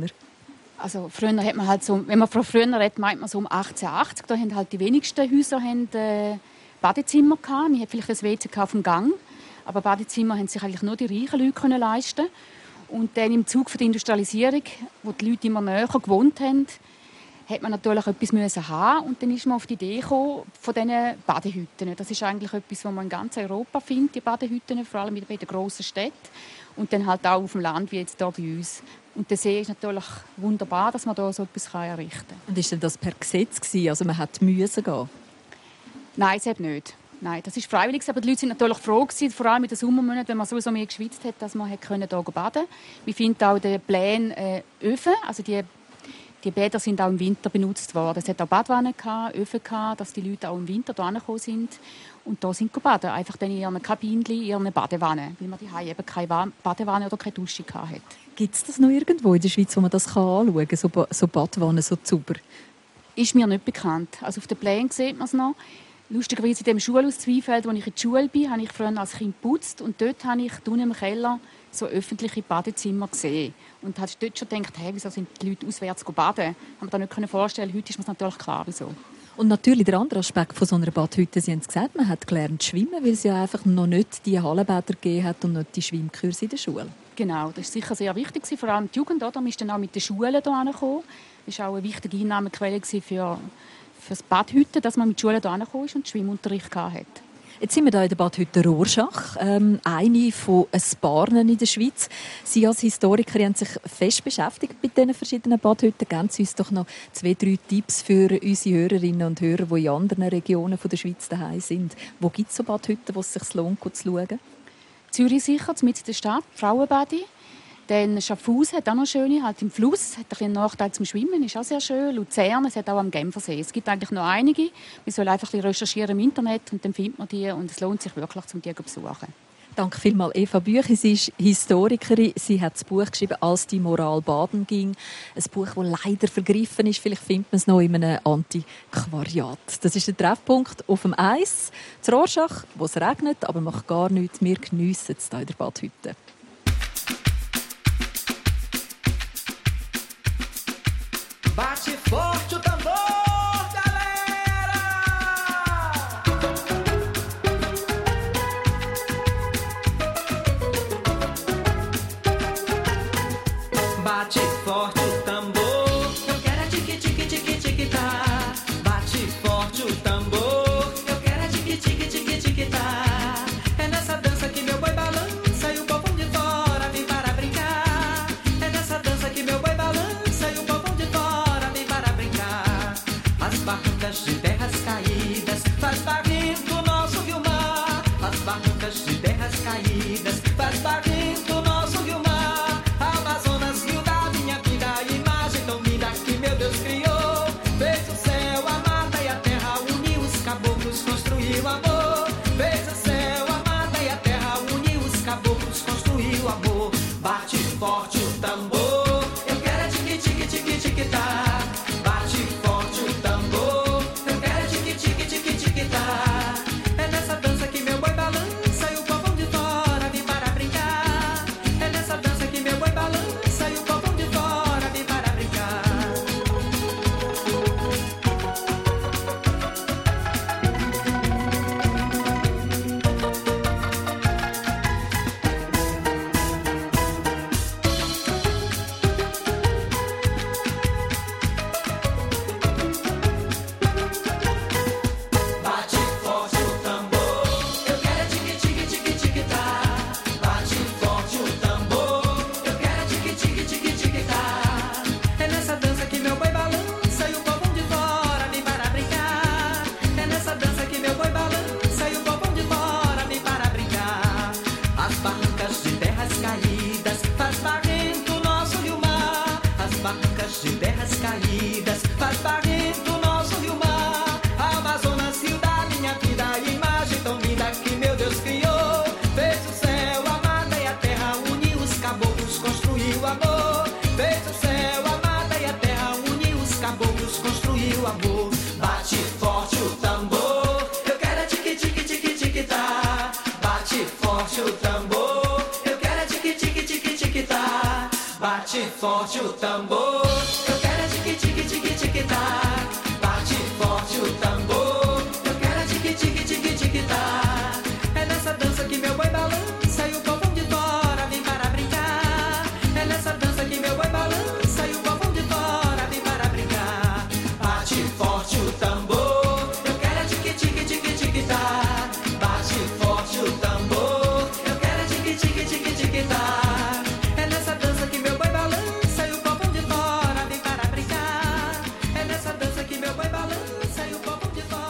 Also früher hat man halt so, wenn man von früher redet, meint man so um achtzehnhundertachtzig. Da haben halt die wenigsten Häuser haben, äh, Badezimmer gehabt. Man hat vielleicht das W C auf dem Gang, aber Badezimmer haben sich eigentlich nur die reichen Leute können leisten. Und dann im Zug der Industrialisierung, wo die Leute immer näher gewohnt haben, hat man natürlich etwas müssen haben, und dann ist man auf die Idee gekommen von diesen Badehütten. Das ist eigentlich etwas, was man in ganz Europa findet, die Badehütten, vor allem bei den grossen Städten und dann halt auch auf dem Land, wie jetzt hier bei uns. Und der See ist natürlich wunderbar, dass man da so etwas errichten kann. Und ist denn das per Gesetz gewesen? Also man hat müssen gehen? Nein, es hat nicht. Nein, das ist freiwillig, aber die Leute sind natürlich froh gewesen, vor allem in den Sommermonaten, wenn man sowieso mehr geschwitzt hat, dass man hier baden konnte. Wir finden auch den Plänen äh, Öfen, also die Die Bäder sind auch im Winter benutzt worden. Es hat auch Badwannen, Öfen, dass die Leute auch im Winter hierher gekommen sind und da sind baden. Einfach dann in ihren Kabinen, in ihren Badewannen, weil man die Hause eben keine Badewanne oder keine Dusche hatte. Gibt es das noch irgendwo in der Schweiz, wo man das anschauen kann, so, ba- so Badwannen, so sauber? Ist mir nicht bekannt. Also auf den Plänen sieht man es noch. Lustigerweise in dem Schulhaus Zweifeld, wo ich in der Schule bin, habe ich früher als Kind geputzt und dort habe ich unten im Keller so öffentliche Badezimmer gesehen. Und habe dort schon gedacht, hey, wieso sind die Leute auswärts baden? Ich konnte mir nicht vorstellen. Heute ist mir natürlich klar, wieso. Und natürlich der andere Aspekt von so einer Badhütte, Sie haben es gesagt, man hat gelernt zu schwimmen, weil es ja einfach noch nicht die Hallenbäder gegeben hat und nicht die Schwimmkurse in der Schule. Genau, das war sicher sehr wichtig, vor allem die Jugend. Oder? Man ist dann auch mit den Schulen hierher gekommen. Das war auch eine wichtige Einnahmequelle für, für das Badhütte, dass man mit Schulen hierher gekommen ist und Schwimmunterricht hatte. Jetzt sind wir hier in der Badhütte Rorschach, ähm, eine von ein paar in der Schweiz. Sie als Historiker haben sich fest beschäftigt mit diesen verschiedenen Badhütten. Geben Sie uns doch noch zwei, drei Tipps für unsere Hörerinnen und Hörer, die in anderen Regionen der Schweiz daheim sind. Wo gibt es so Badhütten, wo es sich lohnt, zu schauen? Zürich sicher, mitten in der Stadt, Frauenbadi. Dann Schaffhausen hat auch noch schöne, halt im Fluss, hat ein bisschen einen Nachteil zum Schwimmen, ist auch sehr schön. Luzern, es hat auch am Genfersee. Es gibt eigentlich noch einige. Man soll einfach ein bisschen recherchieren im Internet und dann findet man die und es lohnt sich wirklich, um die zu besuchen. Danke vielmals, Eva Büchi. Sie ist Historikerin. Sie hat das Buch geschrieben, «Als die Moral baden ging». Ein Buch, das leider vergriffen ist. Vielleicht findet man es noch in einem Antiquariat. Das ist der Treffpunkt auf dem Eis. Zu Rorschach, wo es regnet, aber macht gar nichts. Wir geniessen es hier in der Badhütte. Bate forte o tambor, galera! Bate forte o tambor, eu quero é tique tique tique tique tá. Bate forte o tambor, eu quero é tique tique tique tique tá. É nessa dança que meu boi balança e o povão de fora vem para brincar. É nessa dança que meu boi balança e o povão de fora vem para brincar. As barrancas de terras caídas faz barrento o nosso rio-mar. As barrancas de terras caídas faz barrento o nosso rio-mar. Amazonas, rio da minha vida, imagem tão linda que meu Deus criou. Fez o céu, a mata e a terra, uniu os caboclos, construiu amor. Fez o céu, a mata e a terra, uniu os caboclos, construiu amor. Bate forte o tambor, eu quero é tique tique tique tique tá. Bate forte o tambor, eu quero é tique tique tique tique tá. É nessa dança que meu boi balança e o povão de fora vem para brincar. É nessa dança que meu boi balança e o povão de fora vem para brincar. Bate forte o tambor, eu quero é tique tique tique tique tá. Bate forte o tambor, eu quero é tique tique tique tique tá. É nessa dança que meu boi balança e o povão de fora vem para brincar. É nessa dança que meu boi balança e o povão de fora vem para brincar. As barrancas de terras caídas faz barrento o nosso rio-mar. As barrancas de terras caídas faz barrento o nosso rio-mar. Amazonas, rio da minha vida, imagem tão linda que meu Deus criou. Fez o céu, a mata e a terra, uniu os caboclos, construiu amor. Fez o céu, a mata e a terra, uniu os caboclos, construiu amor. Bate forte o tambor, eu quero é tique tique tique tique tá. Bate forte o tambor, eu quero é tique tique tique tique tá. Bate forte o tambor, eu quero é tique tique tique tique tá. Bate forte o tambor, eu quero é tique tique tique tique tá. É nessa dança que meu boi balança e o povão de fora vem para brincar. É nessa dança que meu boi balança e o povão de fora vem para brincar. Bate forte o tambor, eu quero é tique tique tique tique tá. Bate forte o tambor, eu quero é tique tique tique tique tá. É nessa dança que meu boi balança e o povão de fora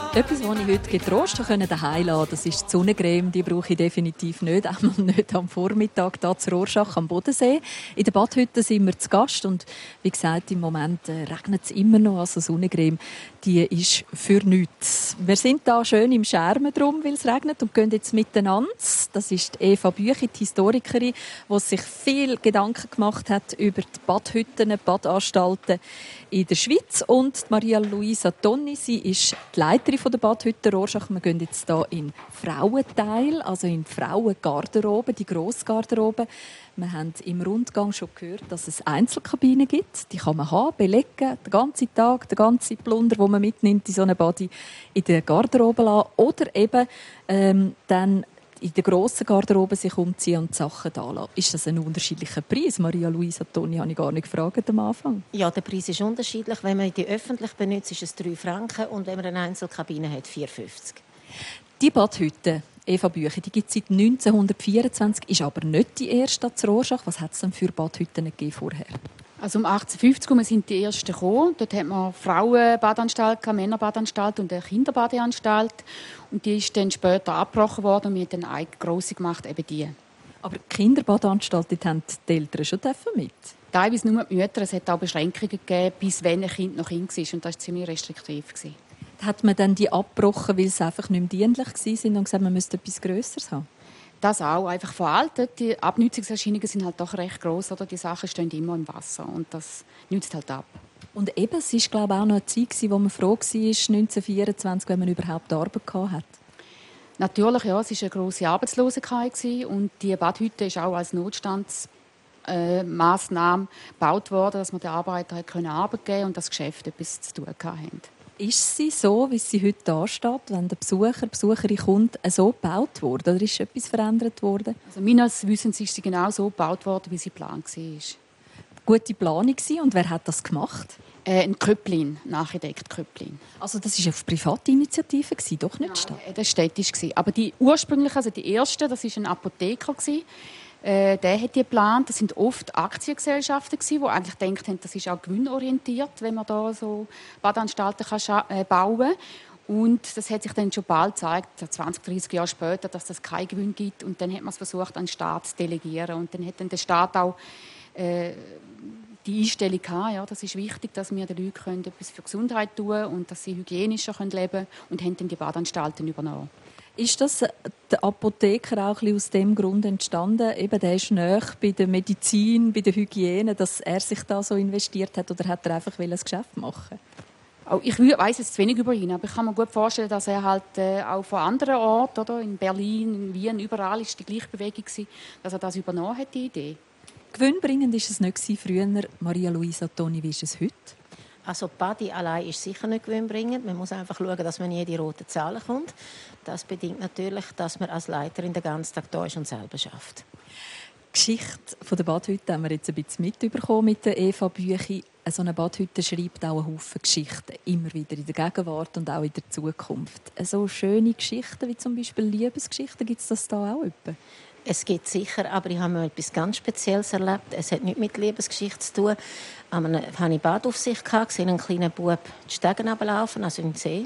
Etwas, was ich heute getrost daheim lassen konnte, das ist die Sonnencreme. Die brauche ich definitiv nicht, einmal nicht am Vormittag hier zu Rorschach am Bodensee. In der Badhütte sind wir zu Gast und wie gesagt, im Moment äh, regnet es immer noch. Also Sonnencreme, die ist für nichts. Wir sind da schön im Schermen drum, weil es regnet und gehen jetzt miteinander. Das ist Eva Büchi, die Historikerin, die sich viel Gedanken gemacht hat über die Badhütten, Badanstalten in der Schweiz. Und Maria Luisa Tonni, sie ist die Leiterin von der Badhütte Rorschach. Wir gehen jetzt hier in Frauenteil, also in die Frauengarderobe, die Grossgarderobe. Wir haben im Rundgang schon gehört, dass es Einzelkabinen gibt. Die kann man haben, belegen, den ganzen Tag, den ganzen Plunder, den man mitnimmt in so eine Body, in der Garderobe lassen. Oder eben ähm, dann in der grossen Garderobe sich umziehen und die Sachen da lassen. Ist das ein unterschiedlicher Preis? Maria Luisa Tonni habe ich gar nicht gefragt am Anfang. Ja, der Preis ist unterschiedlich. Wenn man die öffentlich benutzt, ist es drei Franken und wenn man eine Einzelkabine hat, vier fünfzig. Die Badhütte, Eva Büchi, die gibt es seit neunzehnhundertvierundzwanzig, ist aber nicht die erste zu Rorschach. Was hat es denn für Badhütten gegeben vorher? Also um achtzehnhundertfünfzig sind die ersten gekommen. Dort hat man Frauenbadanstalt, Männerbadanstalt und eine Kinderbadeanstalt. Und die ist dann später abgebrochen worden und wir haben dann eine grosse gemacht, eben die. Aber die Kinderbadanstalt, dort haben die Eltern schon mit? Teilweise nur die Mütter. Es hat auch Beschränkungen gegeben, bis wenn ein Kind noch Kind war. Und das war ziemlich restriktiv. Hat man dann die abgebrochen, weil sie einfach nicht mehr dienlich waren und gesagt, man müsste etwas Grösseres haben? Das auch, einfach veraltet. Die Abnutzungserscheinungen sind halt doch recht gross, oder? Die Sachen stehen immer im Wasser und das nützt halt ab. Und eben, es war, glaube ich, auch noch eine Zeit, wo man froh war, neunzehnhundertvierundzwanzig, wenn man überhaupt Arbeit hatte. Natürlich, ja, es war eine grosse Arbeitslosigkeit und die Badhütte ist auch als Notstandsmaßnahme gebaut worden, dass man den Arbeitern Arbeit geben und das Geschäft etwas zu tun hatten. Ist sie so, wie sie heute dasteht, wenn der Besucher, Besucherin kommt, so gebaut wurde? Oder ist etwas verändert worden? Also meines Wissens ist sie genau so gebaut worden, wie sie geplant war. Gute Planung war. Und wer hat das gemacht? Äh, ein Köpplin, ein Architekt Köpplin. Also das war auf private Initiative, doch nicht Stadt? Nein, das war städtisch. Aber die ursprüngliche, also die erste, das war ein Apotheker. Äh, der hat die geplant. Das sind oft Aktiengesellschaften gewesen, die eigentlich gedacht haben, das ist auch gewinnorientiert, wenn man da so Badanstalten kann äh, bauen. Und das hat sich dann schon bald gezeigt, zwanzig, dreissig Jahre später, dass das keinen Gewinn gibt. Und dann hat man es versucht, an den Staat zu delegieren. Und dann hat dann der Staat auch äh, die Einstellung gehabt, ja, das ist wichtig, dass wir den Leuten etwas für Gesundheit tun können und dass sie hygienischer leben können. Und haben dann die Badanstalten übernommen. Ist das der Apotheker auch ein aus dem Grund entstanden? Eben, der ist nahe bei der Medizin, bei der Hygiene, dass er sich da so investiert hat, oder hat er einfach ein Geschäft machen? Oh, ich weiss jetzt zu wenig über ihn, aber ich kann mir gut vorstellen, dass er halt äh, auch von anderen Orten, oder in Berlin, in Wien, überall ist die gleiche Bewegung gewesen, dass er das übernommen hat, die Idee. Gewinnbringend war es nicht früher. Maria Luisa Tonni, wie ist es heute? Also Badi allein ist sicher nicht gewinnbringend. Man muss einfach schauen, dass man in die roten Zahlen kommt. Das bedingt natürlich, dass man als Leiterin den ganzen Tag da ist und selber schafft. Die Geschichte der Badhütte haben wir jetzt ein bisschen mitbekommen mit der Eva Büchi. So eine Badhütte schreibt auch einen Haufen Geschichten. Immer wieder in der Gegenwart und auch in der Zukunft. So schöne Geschichten wie zum Beispiel Liebesgeschichten, gibt es das da auch etwa? Es gibt sicher, aber ich habe mal etwas ganz Spezielles erlebt. Es hat nichts mit Liebesgeschichte zu tun. Einmal hatte ich Badaufsicht, gesehen einen kleinen Bub die Stegen runterlaufen, also im See.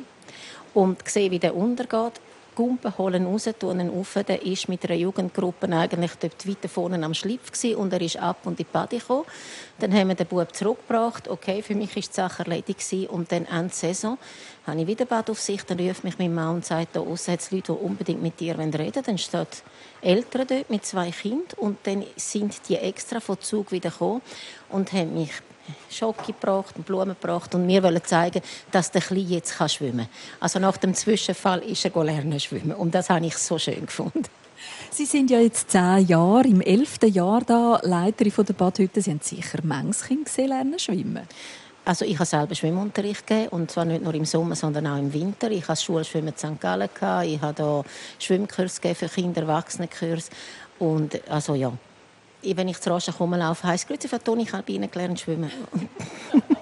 Und gesehen, wie der untergeht. Gumpen holen raus, tun ihn rauf. Der war mit einer Jugendgruppe eigentlich dort weiter vorne am Schlipf gewesen, und er ist ab und in die Bade gekommen. Dann haben wir den Bub zurückgebracht. Okay, für mich war die Sache erledigt gewesen. Und dann Ende Saison habe ich wieder Badaufsicht. Dann ruft mich mein Mann und sagt, da aussen hat es Leute, die unbedingt mit dir reden wollen. Dann steht Eltern dort mit zwei Kindern und dann sind die extra von Zug wieder gekommen und haben mich Schoki gebracht und Blumen gebracht und mir wollen zeigen, dass der Kleine jetzt schwimmen kann. Also nach dem Zwischenfall ist er lernen schwimmen und das habe ich so schön gefunden. Sie sind ja jetzt zehn Jahre, im elften Jahr da Leiterin von der Badhütte. Sie haben sicher manches Kind gesehen lernen schwimmen. Also ich habe selber Schwimmunterricht gegeben, und zwar nicht nur im Sommer, sondern auch im Winter. Ich habe Schulschwimmen in Sankt Gallen gehabt. Ich habe da Schwimmkurs für Kinder, Erwachsenenkurs und also ja. Wenn ich zu Rorschach rumlaufe, heisst es, «Grüezi, Frau Toni, ich habe bei Ihnen gelernt schwimmen.»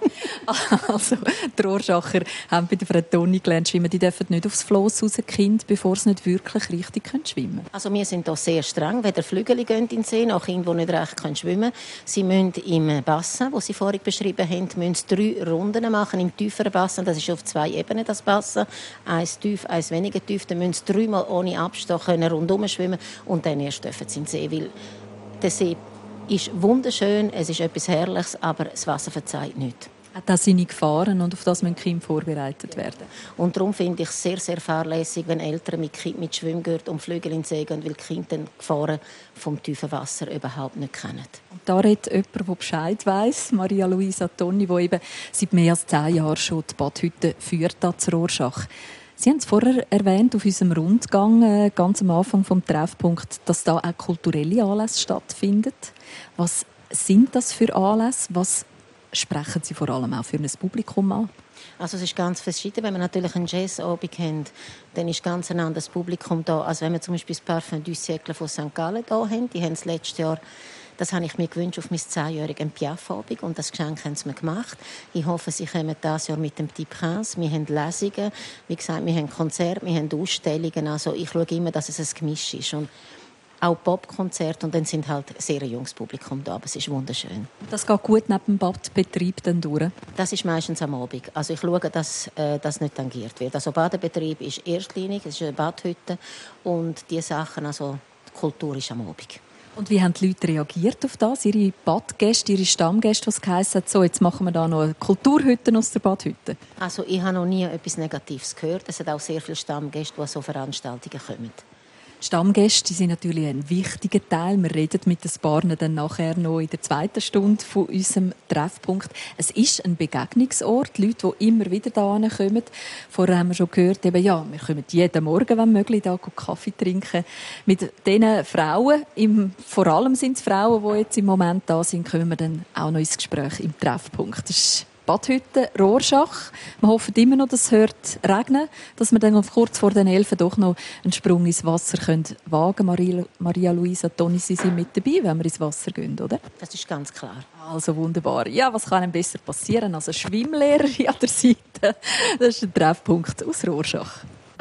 Also, die Rorschacher haben bei der Frau Toni gelernt schwimmen. Die dürfen nicht aufs Floss raus, Kind, bevor sie nicht wirklich richtig schwimmen können. Also wir sind hier sehr streng. Wenn der Flügel gehen in den See, auch Kinder, die nicht recht schwimmen können, sie müssen im Bassin, das Sie vorhin beschrieben haben, müssen drei Runden machen im tieferen Bassin. Das ist auf zwei Ebenen, das Bassin. Eins tief, eins weniger tief. Dann müssen sie dreimal ohne Abstand rundherum schwimmen und dann erst dürfen sie in den See. Weil der See ist wunderschön, es ist etwas Herrliches, aber das Wasser verzeiht nichts. Hat auch seine Gefahren und auf das müssen Kinder vorbereitet werden. Und darum finde ich es sehr, sehr fahrlässig, wenn Eltern mit Kind mit Schwimmgurt und Flügel in den See gehen, weil die Kinder die Gefahren vom tiefen Wasser überhaupt nicht kennen. Und da redet jemand, der Bescheid weiss, Maria Luisa Toni, die eben seit mehr als zehn Jahren schon die Badhütte führt, da zu Rorschach. Sie haben es vorher erwähnt, auf unserem Rundgang, äh, ganz am Anfang vom Treffpunkt, dass da auch kulturelle Anlässe stattfinden. Was sind das für Anlässe? Was sprechen Sie vor allem auch für ein Publikum an? Also es ist ganz verschieden. Wenn wir natürlich einen Jazzabend haben, dann ist ganz ein anderes Publikum da, als wenn wir zum Beispiel das Parfum du Siècle von Sankt Gallen da haben. Die haben es letztes Jahr, das habe ich mir gewünscht, auf mein zehnjähriges Piaf-Abend, und das Geschenk haben sie mir gemacht. Ich hoffe, sie kommen dieses Jahr mit dem Petit Prince. Wir haben Lesungen, wie gesagt, wir haben Konzerte, wir haben Ausstellungen. Also ich schaue immer, dass es ein Gemisch ist. Und auch Popkonzerte, und dann sind halt sehr junges Publikum da, aber es ist wunderschön. Das geht gut neben dem Badbetrieb dann durch? Das ist meistens am Abend. Also ich schaue, dass äh, das nicht tangiert wird. Also Badebetrieb ist erstlinig, es ist eine Badhütte, und die Sachen, also die Kultur ist am Abend. Und wie haben die Leute reagiert auf das? Ihre Badgäste, Ihre Stammgäste, was geheißen hat, so, jetzt machen wir da noch eine Kulturhütte aus der Badhütte? Also ich habe noch nie etwas Negatives gehört. Es sind auch sehr viele Stammgäste, die an so Veranstaltungen kommen. Stammgäste sind natürlich ein wichtiger Teil. Wir reden mit den Paaren dann nachher noch in der zweiten Stunde von unserem Treffpunkt. Es ist ein Begegnungsort. Die Leute, die immer wieder hierher kommen. Vorher haben wir schon gehört, eben, ja, wir kommen jeden Morgen, wenn möglich, da Kaffee trinken. Mit diesen Frauen, im, vor allem sind es Frauen, die jetzt im Moment da sind, kommen wir dann auch noch ins Gespräch im Treffpunkt. Das ist Badhütte, Rorschach. Wir hoffen immer noch, dass es hört regnen, dass wir dann kurz vor den Elfen doch noch einen Sprung ins Wasser können wagen können. Maria Luisa Toni, Sie sind mit dabei, wenn wir ins Wasser gehen, oder? Das ist ganz klar. Also wunderbar. Ja, was kann einem besser passieren als ein Schwimmlehrer an der Seite? Das ist ein Treffpunkt aus Rorschach.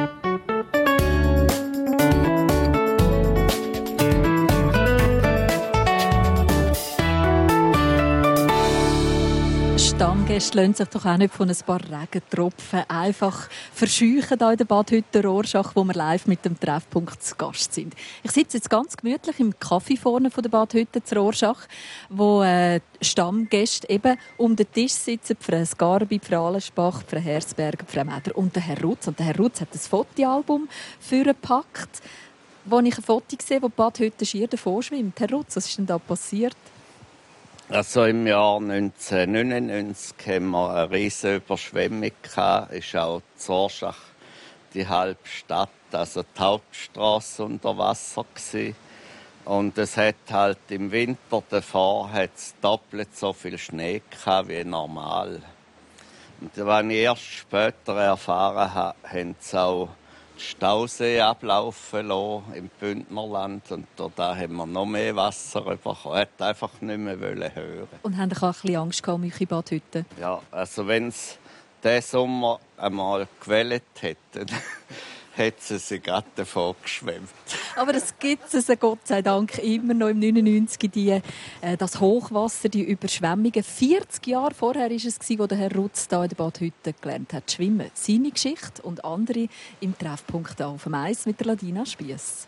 Stammgäste lassen sich doch auch nicht von ein paar Regentropfen einfach verscheuchen hier in der Badhütte Rorschach, wo wir live mit dem Treffpunkt zu Gast sind. Ich sitze jetzt ganz gemütlich im Kaffee vorne von der Badhütte zu Rorschach, wo äh, Stammgäste eben um den Tisch sitzen, Frau Sgarbi, Frau Allensbach, Frau Herzberger, Frau Meder und der Herr Rutz. Und der Herr Rutz hat ein Fotoalbum vorgepackt, wo ich ein Foto gesehen, wo die Badhütte schier davor schwimmt. Herr Rutz, was ist denn da passiert? Also im Jahr neunzehnhundertneunundneunzig hatten wir eine riesige Überschwemmung. Es war auch in Rorschach die halbe Stadt, also die Hauptstrasse unter Wasser. Und es hat halt im Winter davor hat's doppelt so viel Schnee wie normal. Und was ich erst später erfahren habe, haben sie auch Stausee ablaufen lassen im Bündnerland, und da haben wir noch mehr Wasser bekommen. Er wollte einfach nicht mehr hören. Und haben Sie auch ein bisschen Angst gehabt um eure Badhütte? Ja, also wenn es diesen Sommer einmal gewellt hätten, hätten sie sich gerade davon geschwemmt. Aber es gibt es, Gott sei Dank, immer noch im neunundneunzig die, äh, das Hochwasser, die Überschwemmungen. vierzig Jahre vorher war es, als der Herr Rutz hier in der Badhütte gelernt hat zu schwimmen. Seine Geschichte und andere im Treffpunkt auf dem Eis mit der Ladina Spiess.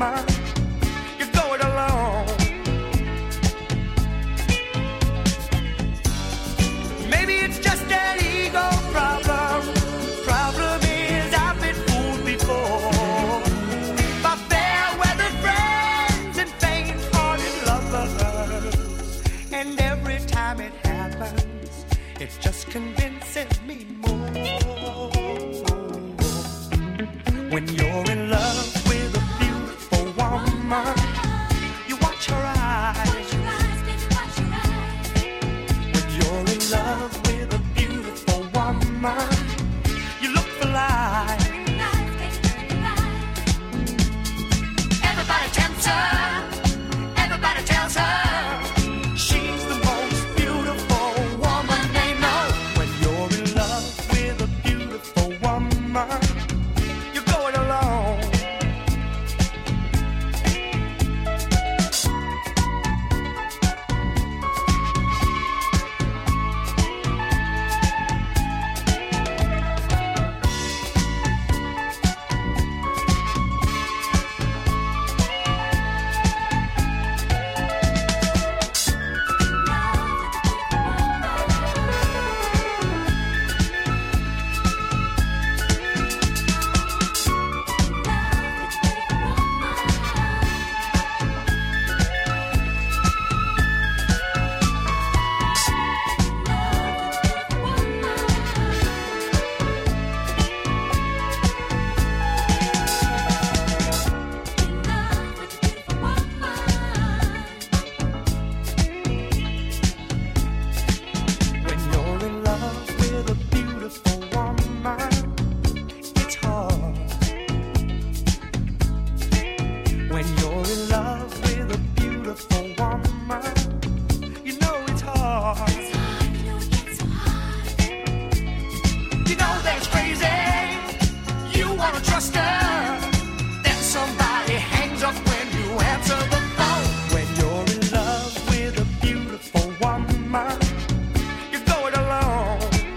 woman, you go it alone. Maybe it's just an ego problem. Problem is I've been fooled before by fair-weather friends and faint-hearted lovers, and every time it happens, it just convinces me more. When you're in love with a beautiful woman, you watch her eyes. When you're in love with a beautiful woman, you look for life. Everybody tempts her, everybody tells her she's the most beautiful woman they know. When you're in love with a beautiful woman, you go it alone. When you're in love with a beautiful woman, it's hard. When you're in love with a beautiful woman, you know it's hard. You know that it's crazy. You wanna trust her, then somebody hangs up when you answer the phone. When you're in love with a beautiful woman, you go it alone.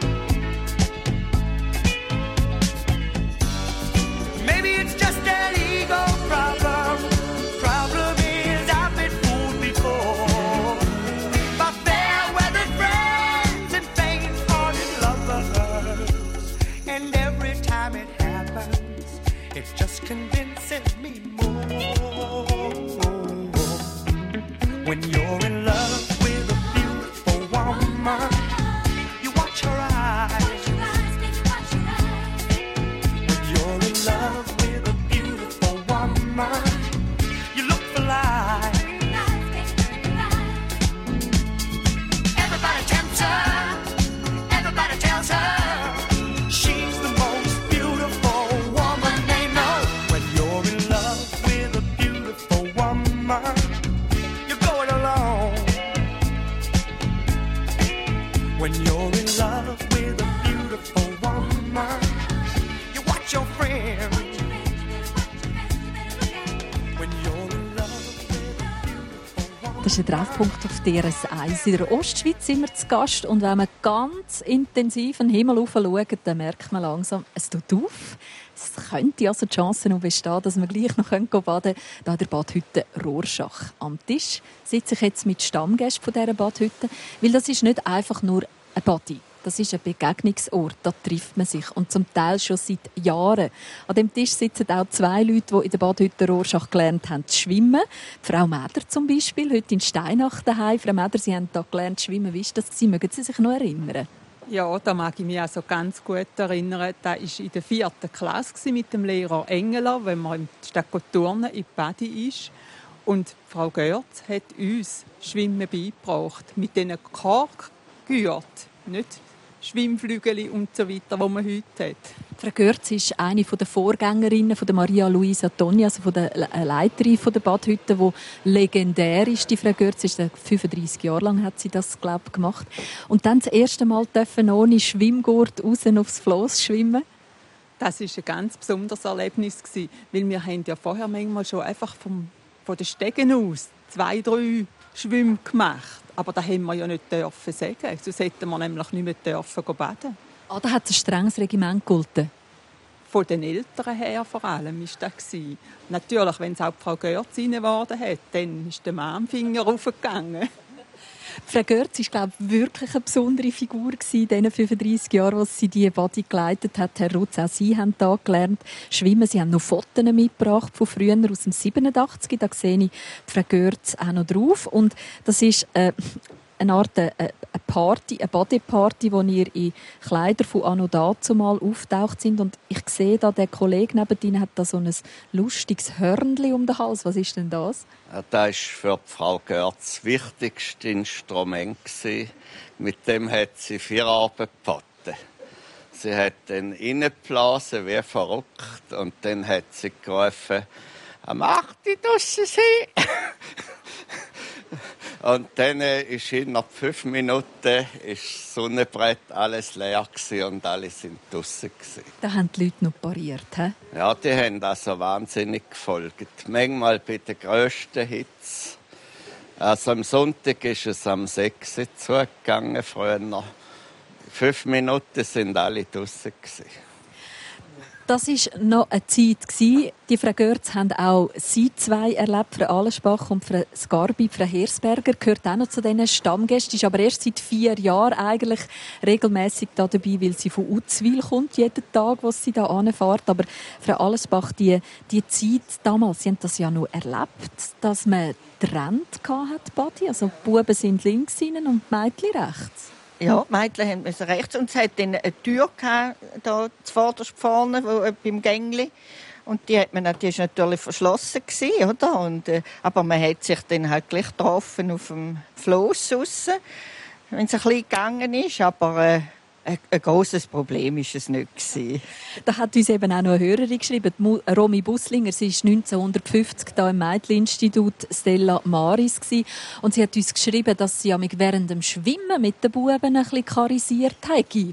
Maybe it's just an ego problem. Problem is I've been fooled before by fair-weather friends and faint-hearted lovers, and every time it happens, it just convinces me more. When you're in love with a beautiful woman, you watch her eyes. When you're in love with a beautiful woman, you look for life. Everybody tempts her, everybody tells her she's the most beautiful woman they know. When you're in love with a beautiful woman, you go it alone. When you're in love with a beautiful woman, you watch your friends. When you're in love with a beautiful woman. Das ist ein Treffpunkt auf D R S eins. In der Ostschweiz sind wir zu Gast. Und wenn man ganz intensiv in den Himmel schaut, dann merkt man langsam, es tut auf. Es könnte also die Chance noch bestehen, dass wir gleich noch baden können. Da in der Badhütte Rorschach. Am Tisch sitze ich jetzt mit Stammgästen von dieser Badhütte. Weil das ist nicht einfach nur ein Badi. Das ist ein Begegnungsort, da trifft man sich. Und zum Teil schon seit Jahren. An dem Tisch sitzen auch zwei Leute, die in der Badhütte Rorschach gelernt haben zu schwimmen. Frau Meder zum Beispiel, heute in Steinach daheim. Frau Meder, Sie haben hier gelernt zu schwimmen. Wie war das? Mögen Sie sich noch erinnern? Ja, da mag ich mich also ganz gut erinnern. Das war in der vierten Klasse mit dem Lehrer Engeler, wenn man in die Stadt turnen in Badi ist. Und Frau Görz hat uns Schwimmen beigebracht. Mit diesen Korkgürteln, nicht Schwimmflügel und so weiter, die man heute hat. Frau Görz ist eine der Vorgängerinnen von der Maria Luisa Toni, also von der Leiterin der Badhütte, die legendär ist. Die Frau Görz ist fünfunddreissig Jahre lang hat sie das, glaube ich, gemacht. Und dann das erste Mal dürfen ohne Schwimmgurt raus aufs Floss schwimmen. Das war ein ganz besonderes Erlebnis, weil wir haben ja vorher manchmal schon einfach vom, von den Stegen aus zwei, drei Schwimmen gemacht. Aber das haben wir ja nicht dürfen sagen. Sonst hätten wir nämlich nicht mehr dürfen baden. Ah, da hat es ein strenges Regiment gegolten. von den Eltern her vor allem ist das gewesen. Natürlich, wenn es auch Frau Görz reingeworden hat, dann ist der Mann am Finger raufgegangen. Frau Görz war, glaube ich, wirklich eine besondere Figur in diesen fünfunddreissig Jahren, als sie diese Body geleitet hat. Herr Rutz, auch Sie haben da gelernt schwimmen. Sie haben noch Fotos mitgebracht von früher aus dem siebenundachtzig. Da sehe ich Frau Görz auch noch drauf. Und das ist äh, eine Art äh, eine Party, eine Bodyparty, wo ihr in Kleider von anno dazumal auftaucht sind. Und ich sehe da, der Kollege neben Ihnen hat da so ein lustiges Hörnli um den Hals. Was ist denn das? Ja, das war für Frau Görz das wichtigste Instrument. Mit dem hat sie Feierabend gepotten. Sie hat dann reingeblasen wie verrückt und dann hat sie gerufen, «Am achte draussen sein!» Und dann ist innerhalb fünf Minuten ist das Sonnenbrett alles leer und alle sind draussen. Da haben die Leute noch pariert, he? Ja, die haben also wahnsinnig gefolgt. Manchmal bei den grössten Hits. Also am Sonntag ist es am sechs Uhr zugegangen, früher. Fünf Minuten sind alle draussen. Das war noch eine Zeit. Die Frau Görz haben auch Sie zwei erlebt, Frau Allensbach und Frau Sgarbi. Frau Hersberger gehört auch noch zu diesen Stammgästen, ist aber erst seit vier Jahren eigentlich regelmässig da dabei, weil sie von Uzwil kommt, jeden Tag, wo sie da anfährt. Aber Frau Allensbach, die, die Zeit damals, Sie haben das ja noch erlebt, dass man getrennt hatte, Badi. Also die Buben sind links innen und die Mädchen rechts. Ja, die Mädchen mussten rechts und es hatte dann eine Tür gehabt, da zuvorderst vorne wo, äh, beim Gängli. Und die, hat man, die war natürlich verschlossen gewesen, oder? Und, äh, aber man hat sich dann halt gleich getroffen auf dem Floss raus, wenn es ein bisschen gegangen ist. Aber äh, ein, ein grosses Problem war es nicht gewesen. Da hat uns eben auch noch eine Hörerin geschrieben, Romy Busslinger. Sie war neunzehnhundertfünfzig da im Mädcheninstitut Stella Maris gewesen. Und sie hat uns geschrieben, dass sie während dem Schwimmen mit den Buben ein bisschen karisiert hätte.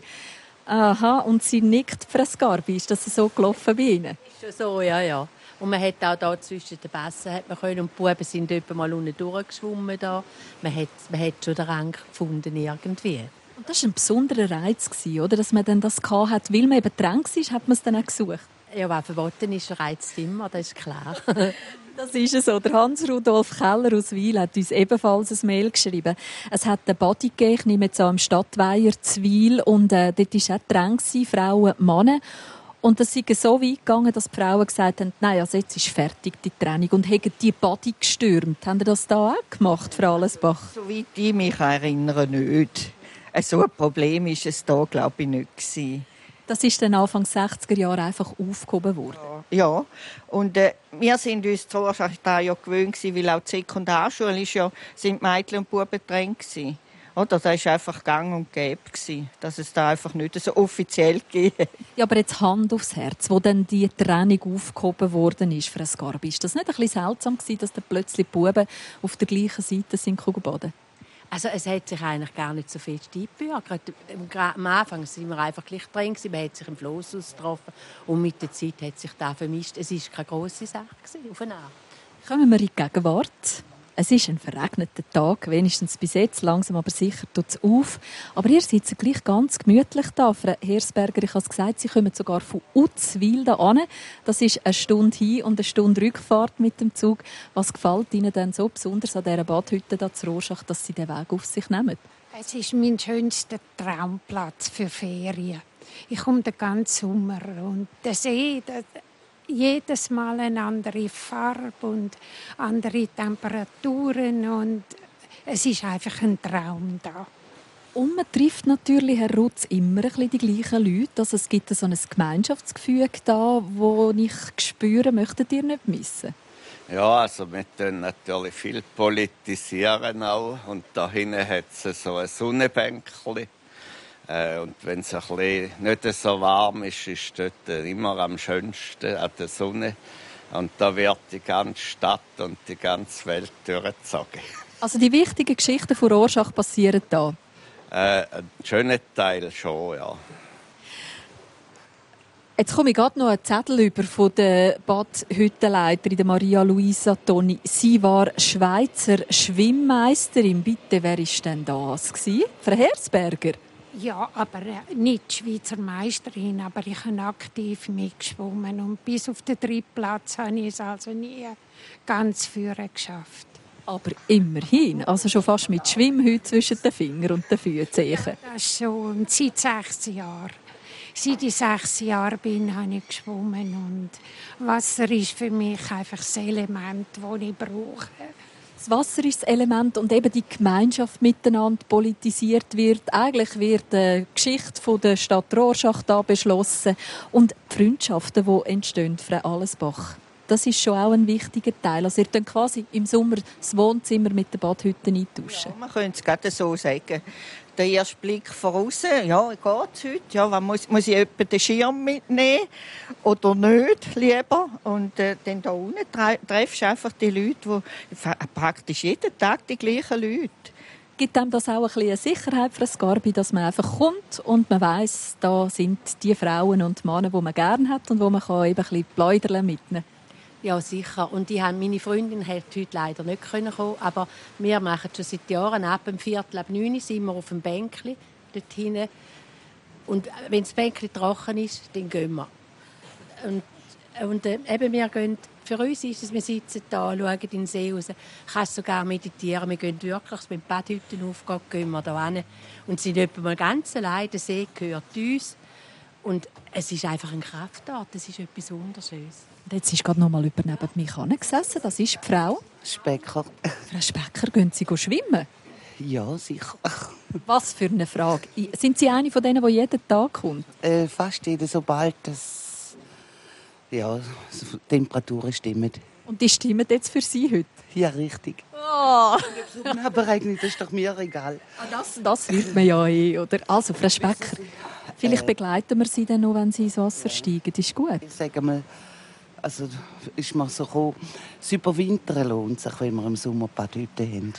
Aha, und sie nickt, Frau Sgarbi. Ist das so gelaufen bei Ihnen? Ist so, ja, ja. Und man hat auch da zwischen den Bässen hat man können, und die Buben sind etwa mal unten durchgeschwommen da. Man hat, man hat schon den Rang gefunden irgendwie. Und das war ein besonderer Reiz, oder? Dass man dann das hatte. Weil man eben drängt war, hat man es dann auch gesucht. Ja, was verboten ist, reizt immer, das ist klar. Das ist es so. Der Hans-Rudolf Keller aus Wil hat uns ebenfalls ein Mail geschrieben. Es hat eine Body gegeben, ich nehme jetzt an, am Stadtweiher zu Wil. Und äh, dort war auch Dränge, Frauen, Männer. Und das ist so weit gegangen, dass die Frauen gesagt haben, nein, also jetzt ist fertig, die Trennung. Und haben die Body gestürmt. Haben Sie das da auch gemacht, Frau Allensbach? Soweit ich mich erinnere, nicht. So ein Problem war es da, glaube ich, nicht gewesen. Das ist dann Anfang sechziger Jahre einfach aufgehoben worden. Ja, und äh, wir sind uns zwar da ja gewöhnt gewesen, weil auch die Sekundarschule ist ja, sind Mädchen und Buben getrennt gewesen. Oder? Das war einfach gang und gäbe gewesen, dass es da einfach nicht so offiziell geht. Ja, aber jetzt Hand aufs Herz, wo dann die Trennung aufgehoben worden ist, Frau Sgarbi, ist das nicht ein bisschen seltsam gewesen, dass dann plötzlich die Buben auf der gleichen Seite sind baden? Also es hat sich eigentlich gar nicht so fest eingebürgert. Am Anfang waren wir einfach gleich drin, man hat sich im Floss ausgetroffen und mit der Zeit hat sich das vermischt. Es war keine grosse Sache auf eine Art. Kommen wir in die Gegenwart. Es ist ein verregneter Tag, wenigstens bis jetzt, langsam aber sicher tut es auf. Aber ihr sitzt gleich ganz gemütlich da. Frau Hersberger, ich habe es gesagt, Sie kommen sogar von Uzwil da hin. Das ist eine Stunde hin und eine Stunde Rückfahrt mit dem Zug. Was gefällt Ihnen denn so besonders an dieser Badhütte da zu Rorschach, dass Sie den Weg auf sich nehmen? Es ist mein schönster Traumplatz für Ferien. Ich komme den ganzen Sommer und der See, der jedes Mal eine andere Farbe und andere Temperaturen und es ist einfach ein Traum da. Und man trifft natürlich, Herr Rutz, immer ein bisschen die gleichen Leute. Also es gibt so ein Gemeinschaftsgefüge da, das ich spüre, möchtet ihr nicht missen? Ja, also wir tun natürlich viel politisieren auch. Und da hinten hat es so ein Sonnenbänkchen. Äh, und wenn es ein bisschen nicht so warm ist, ist es dort immer am schönsten an der Sonne. Und da wird die ganze Stadt und die ganze Welt durchgezogen. Also die wichtigen Geschichten von Rorschach passieren da? Äh, ein schöner Teil schon, ja. Jetzt komme ich gerade noch einen Zettel über von der Badhüttenleiterin Maria Luisa Toni. Sie war Schweizer Schwimmmeisterin. Bitte, wer war denn das? Frau Hersberger? Ja, aber nicht Schweizer Meisterin, aber ich habe aktiv mitgeschwommen. Und bis auf den dritten Platz habe ich es also nie ganz vorne geschafft. Aber immerhin, also schon fast mit Schwimmhüten zwischen den Fingern und den Füßen. Das schon seit sechs Jahren. Seit ich sechs Jahre bin, habe ich geschwommen. Und Wasser ist für mich einfach das Element, das ich brauche. Das Wasser ist das Element und eben die Gemeinschaft miteinander politisiert wird. Eigentlich wird die Geschichte der Stadt Rorschach da beschlossen und die Freundschaften, die entstehen, Frau Allesbach. Das ist schon auch ein wichtiger Teil. Also ihr könnt quasi im Sommer das Wohnzimmer mit den Badhütten eintauschen. Ja, man könnte es gerade so sagen. Der erste Blick von außen, ja, geht es heute? Ja, was muss, muss ich etwa den Schirm mitnehmen oder nicht, lieber? Und äh, dann da unten tre- treffst du einfach die Leute, die praktisch jeden Tag die gleichen Leute. Gibt einem das auch ein bisschen eine Sicherheit für das Garbi, dass man einfach kommt und man weiss, da sind die Frauen und Männer, die man gerne hat und wo man kann eben ein bisschen plaudern mitnehmen. Ja, sicher. Und die haben, meine Freundin hätte heute leider nicht kommen, aber wir machen schon seit Jahren, ab dem Viertel ab neun sind wir auf dem Bänkli dort hinten. Und wenn das Bänkli trocken ist, dann gehen wir. Und, und äh, eben, wir gehen, für uns ist es, wir sitzen da, schauen in den See raus, kannst sogar meditieren. Wir gehen wirklich, wenn die Badhütten aufgehen, gehen wir da hin und sind etwa mal ganz allein. Der See gehört uns. Und es ist einfach ein Kraftort, das ist etwas Wunderschönes. Und jetzt ist gerade noch mal über neben mich gesessen. Das ist die Frau Specker. Frau Specker, gehen Sie schwimmen? Ja, sicher. Was für eine Frage. Sind Sie eine von denen, die jeden Tag kommt? Äh, fast jeden, sobald das, ja, die Temperaturen stimmen. Und die stimmen jetzt für Sie heute? Ja, richtig. Oh. Aber eigentlich, das ist doch mir egal. Ah, das, das wird man ja eh, oder? Also, Frau Specker, vielleicht begleiten wir Sie dann noch, wenn Sie ins Wasser steigen. Das ist gut. Ich sage mal, also ist mir so gekommen, das Überwintern lohnt sich, wenn wir im Sommer Badhütten haben.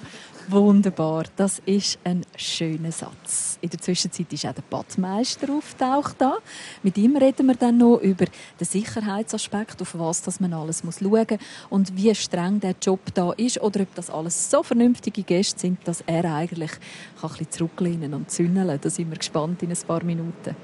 Wunderbar, das ist ein schöner Satz. In der Zwischenzeit ist auch der Badmeister auftaucht da. Mit ihm reden wir dann noch über den Sicherheitsaspekt, auf was das man alles schauen muss und wie streng der Job da ist oder ob das alles so vernünftige Gäste sind, dass er eigentlich ein bisschen zurücklehnen und zündeln kann. Da sind wir gespannt in ein paar Minuten.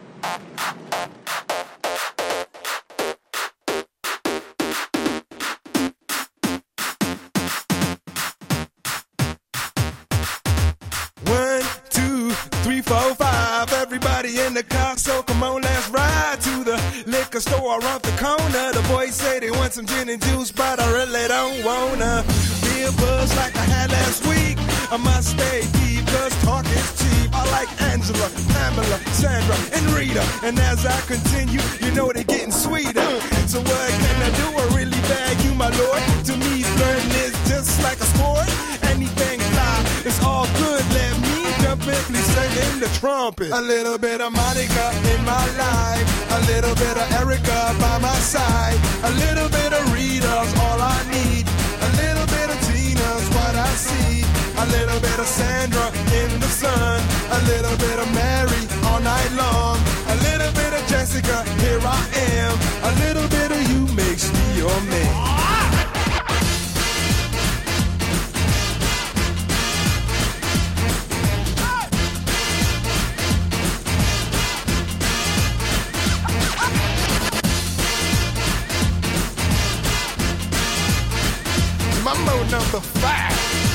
Four, five, everybody in the car, so come on, let's ride to the liquor store around the corner. The boys say they want some gin and juice, but I really don't wanna be a buzz like I had last week. I must stay deep, cause talk is cheap. I like Angela, Pamela, Sandra, and Rita. And as I continue, you know they're getting sweeter. So what can I do? I really bag you, my lord. To me, flirting is just like a sport. Anything fly, it's all good, let me please sing in the trumpet. A little bit of Monica in my life, a little bit of Erica by my side, a little bit of Rita's all I need, a little bit of Tina's what I see, a little bit of Sandra in the sun, a little bit of Mary all night long, a little bit of Jessica, here I am, a little bit of you makes me your man. Mambo number five.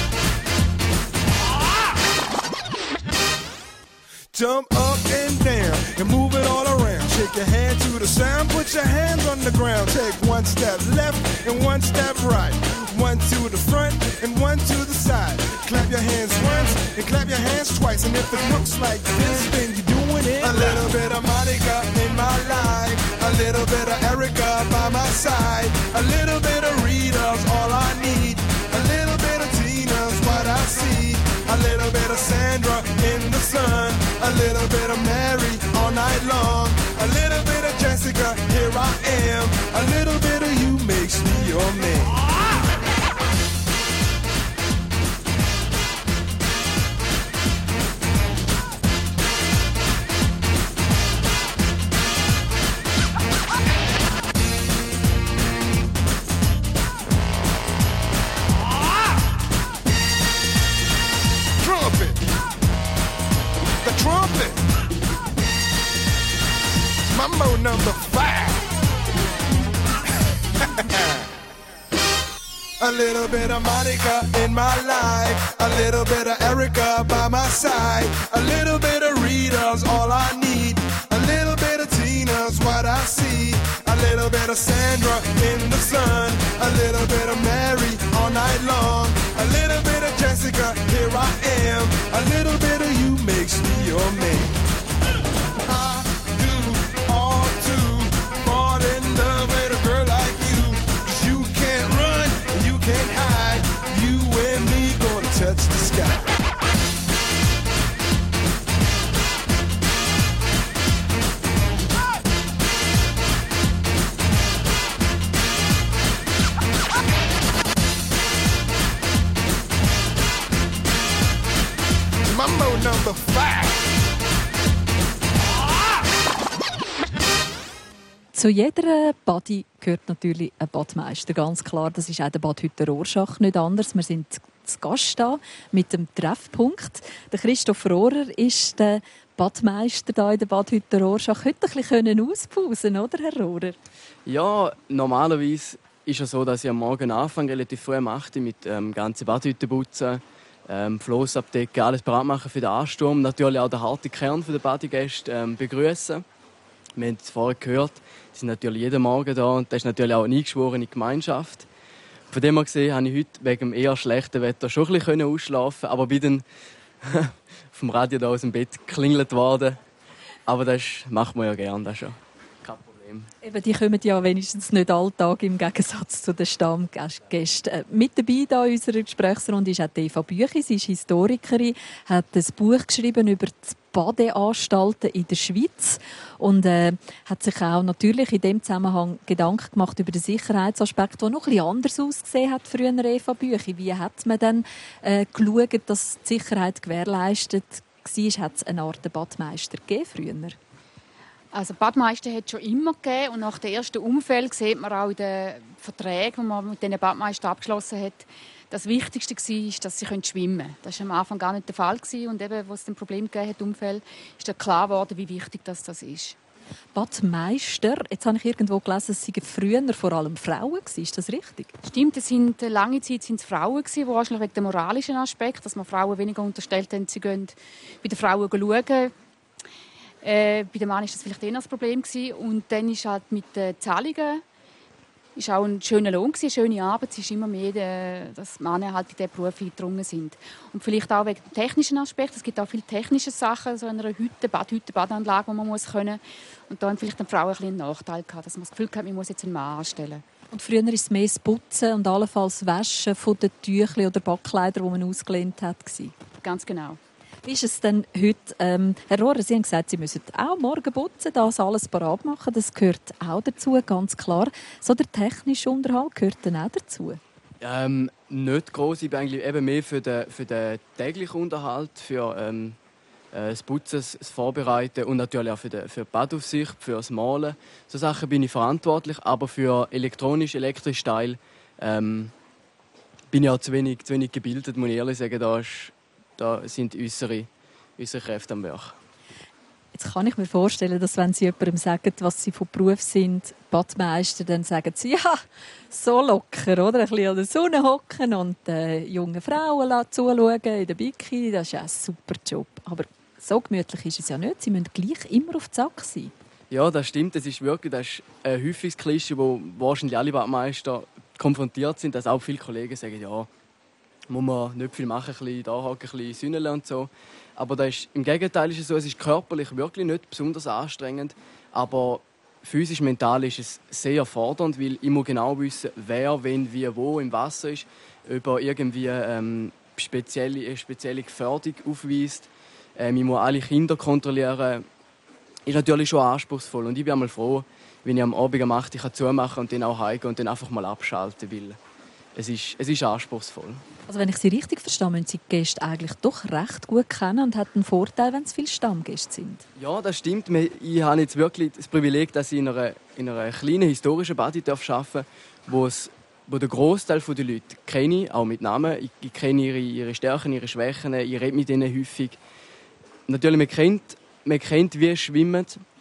Jump up and down and move it all around. Shake your hand to the sound, put your hands on the ground. Take one step left and one step right. One to the front and one to the side. Clap your hands once and clap your hands twice. And if it looks like this, then you're doing it. A little bit of Monica in my life, a little bit of Erica by my side, a little bit of Rita's all I need, a little bit of Tina's what I see, a little bit of Sandra in the sun, a little bit of Mary all night long, a little bit of Jessica, here I am, a little bit of you makes me your man. number five. A little bit of Monica in my life, a little bit of Erica by my side, a little bit of Rita's all I need, a little bit of Tina's what I see, a little bit of Sandra in the sun, a little bit of Mary all night long, a little bit of Jessica, here I am, a little bit of you makes me your man. I do all to fall in love with a girl like you, 'cause you can't run, you can't hide, you and me gonna touch the sky. Mambo number five. Zu jeder Badi gehört natürlich ein Badmeister, ganz klar. Das ist auch der Badhütte Rorschach nicht anders. Wir sind zu Gast da mit dem Treffpunkt. Der Christoph Rohrer ist der Badmeister da in der Badhütte Rorschach. Heute ein bisschen auspausen, oder, Herr Rohrer? Ja, normalerweise ist es so, dass ich am Morgen anfange, relativ früh um acht Uhr mit ähm, ganzen Badhütten putzen, ähm, Floss abdecken, alles bereit machen für den Ansturm. Natürlich auch den harten Kern der Badegäste ähm, begrüßen. Wir haben es vorher gehört, sie sind natürlich jeden Morgen da und das ist natürlich auch eine eingeschworene Gemeinschaft. Von dem her gesehen konnte ich heute wegen dem eher schlechten Wetter schon ein bisschen ausschlafen, aber bin dann vom Radio da aus dem Bett geklingelt worden. Aber das macht man ja gerne, das schon. Kein Problem. Eben, die kommen ja wenigstens nicht alltag im Gegensatz zu den Stammgästen. Mit dabei da in unserer Gesprächsrunde ist auch Eva Büchi. Sie ist Historikerin, hat ein Buch geschrieben über die Badeanstalten in der Schweiz und äh, hat sich auch natürlich in dem Zusammenhang Gedanken gemacht über den Sicherheitsaspekt, der noch ein bisschen anders ausgesehen hat früher, Eva Büchi. Wie hat man dann äh, geschaut, dass die Sicherheit gewährleistet war? Hat es eine Art Badmeister gegeben früher? Also Badmeister hat es schon immer gegeben und nach dem ersten Unfall sieht man auch in den Verträgen, die man mit diesen Badmeistern abgeschlossen hat, das Wichtigste war, dass sie schwimmen können. Das war am Anfang gar nicht der Fall. Und eben, als es ein Problem gegeben hat, Unfall, ist dann klar geworden, wie wichtig das, das ist. Badmeister, jetzt habe ich irgendwo gelesen, es seien früher vor allem Frauen gewesen. Ist das richtig? Stimmt, es sind, lange Zeit sind es Frauen gewesen, wahrscheinlich wegen dem moralischen Aspekt, dass man Frauen weniger unterstellt haben, sie gehen bei den Frauen schauen. Äh, bei den Männern war das vielleicht eher das Problem gewesen. Und dann ist halt mit den Zahlungen ist auch ein schöner Lohn, eine schöne Arbeit. Es ist immer mehr, dass Männer halt in diesen Beruf eingedrungen sind. Und vielleicht auch wegen dem technischen Aspekt. Es gibt auch viele technische Sachen, so in einer Hütte, Badhütte, Badanlage, die man muss können. Und da haben vielleicht die Frauen ein bisschen einen Nachteil gehabt, dass man das Gefühl hat, man muss jetzt einen Mann anstellen. Und früher war es mehr das Putzen und allenfalls Waschen von den Tüchern oder Backkleidern, die man ausgelehnt hat. Ganz genau. Wie ist es denn heute? Ähm, Herr Rohrer, Sie haben gesagt, Sie müssen auch morgen putzen, das alles parat machen. Das gehört auch dazu, ganz klar. So der technische Unterhalt gehört dann auch dazu? Ähm, nicht gross. Ich bin eigentlich eben mehr für den, für den täglichen Unterhalt, für ähm, das Putzen, das Vorbereiten und natürlich auch für die, für die Badaufsicht, für das Malen. So Sachen bin ich verantwortlich, aber für elektronisch, elektrisch Teil ähm, bin ich auch zu wenig, zu wenig gebildet, muss ich ehrlich sagen. Da ist Da sind unsere, unsere Kräfte am Werk. Jetzt kann ich mir vorstellen, dass wenn Sie jemandem sagen, was Sie von Beruf sind, Badmeister, dann sagen Sie, ja, so locker, oder? Ein bisschen an der Sonne hocken und äh, junge Frauen zuschauen in der Bikini, das ist ja ein super Job. Aber so gemütlich ist es ja nicht. Sie müssen gleich immer auf den Sack sein. Ja, das stimmt. Das ist wirklich das ist ein häufiges Klischee, wo wahrscheinlich alle Badmeister konfrontiert sind, dass auch viele Kollegen sagen, ja, muss man nicht viel machen, ein bisschen da hocken, ein bisschen sünneln und so. Aber das ist, im Gegenteil ist es so, es ist körperlich wirklich nicht besonders anstrengend, aber physisch, mental ist es sehr fordernd, weil ich muss genau wissen, wer, wenn, wie, wo im Wasser ist, ob er irgendwie ähm, spezielle, eine spezielle Gefährdung aufweist. Ähm, ich muss alle Kinder kontrollieren. Ist natürlich schon anspruchsvoll und ich bin einmal froh, wenn ich am Abend um acht Uhr zumachen kann und dann auch heimgehen und dann einfach mal abschalten will. Es ist, es ist anspruchsvoll. Also wenn ich Sie richtig verstehe, müssen Sie die Gäste eigentlich doch recht gut kennen und hat einen Vorteil, wenn es viele Stammgäste sind. Ja, das stimmt. Ich habe jetzt wirklich das Privileg, dass ich in einer, in einer kleinen historischen Badi arbeiten darf, wo es wo der Großteil der Leute kenne, auch mit Namen. Ich, ich kenne ihre, ihre Stärken, ihre Schwächen, ich rede mit ihnen häufig. Natürlich, man kennt, man kennt wie sie schwimmen.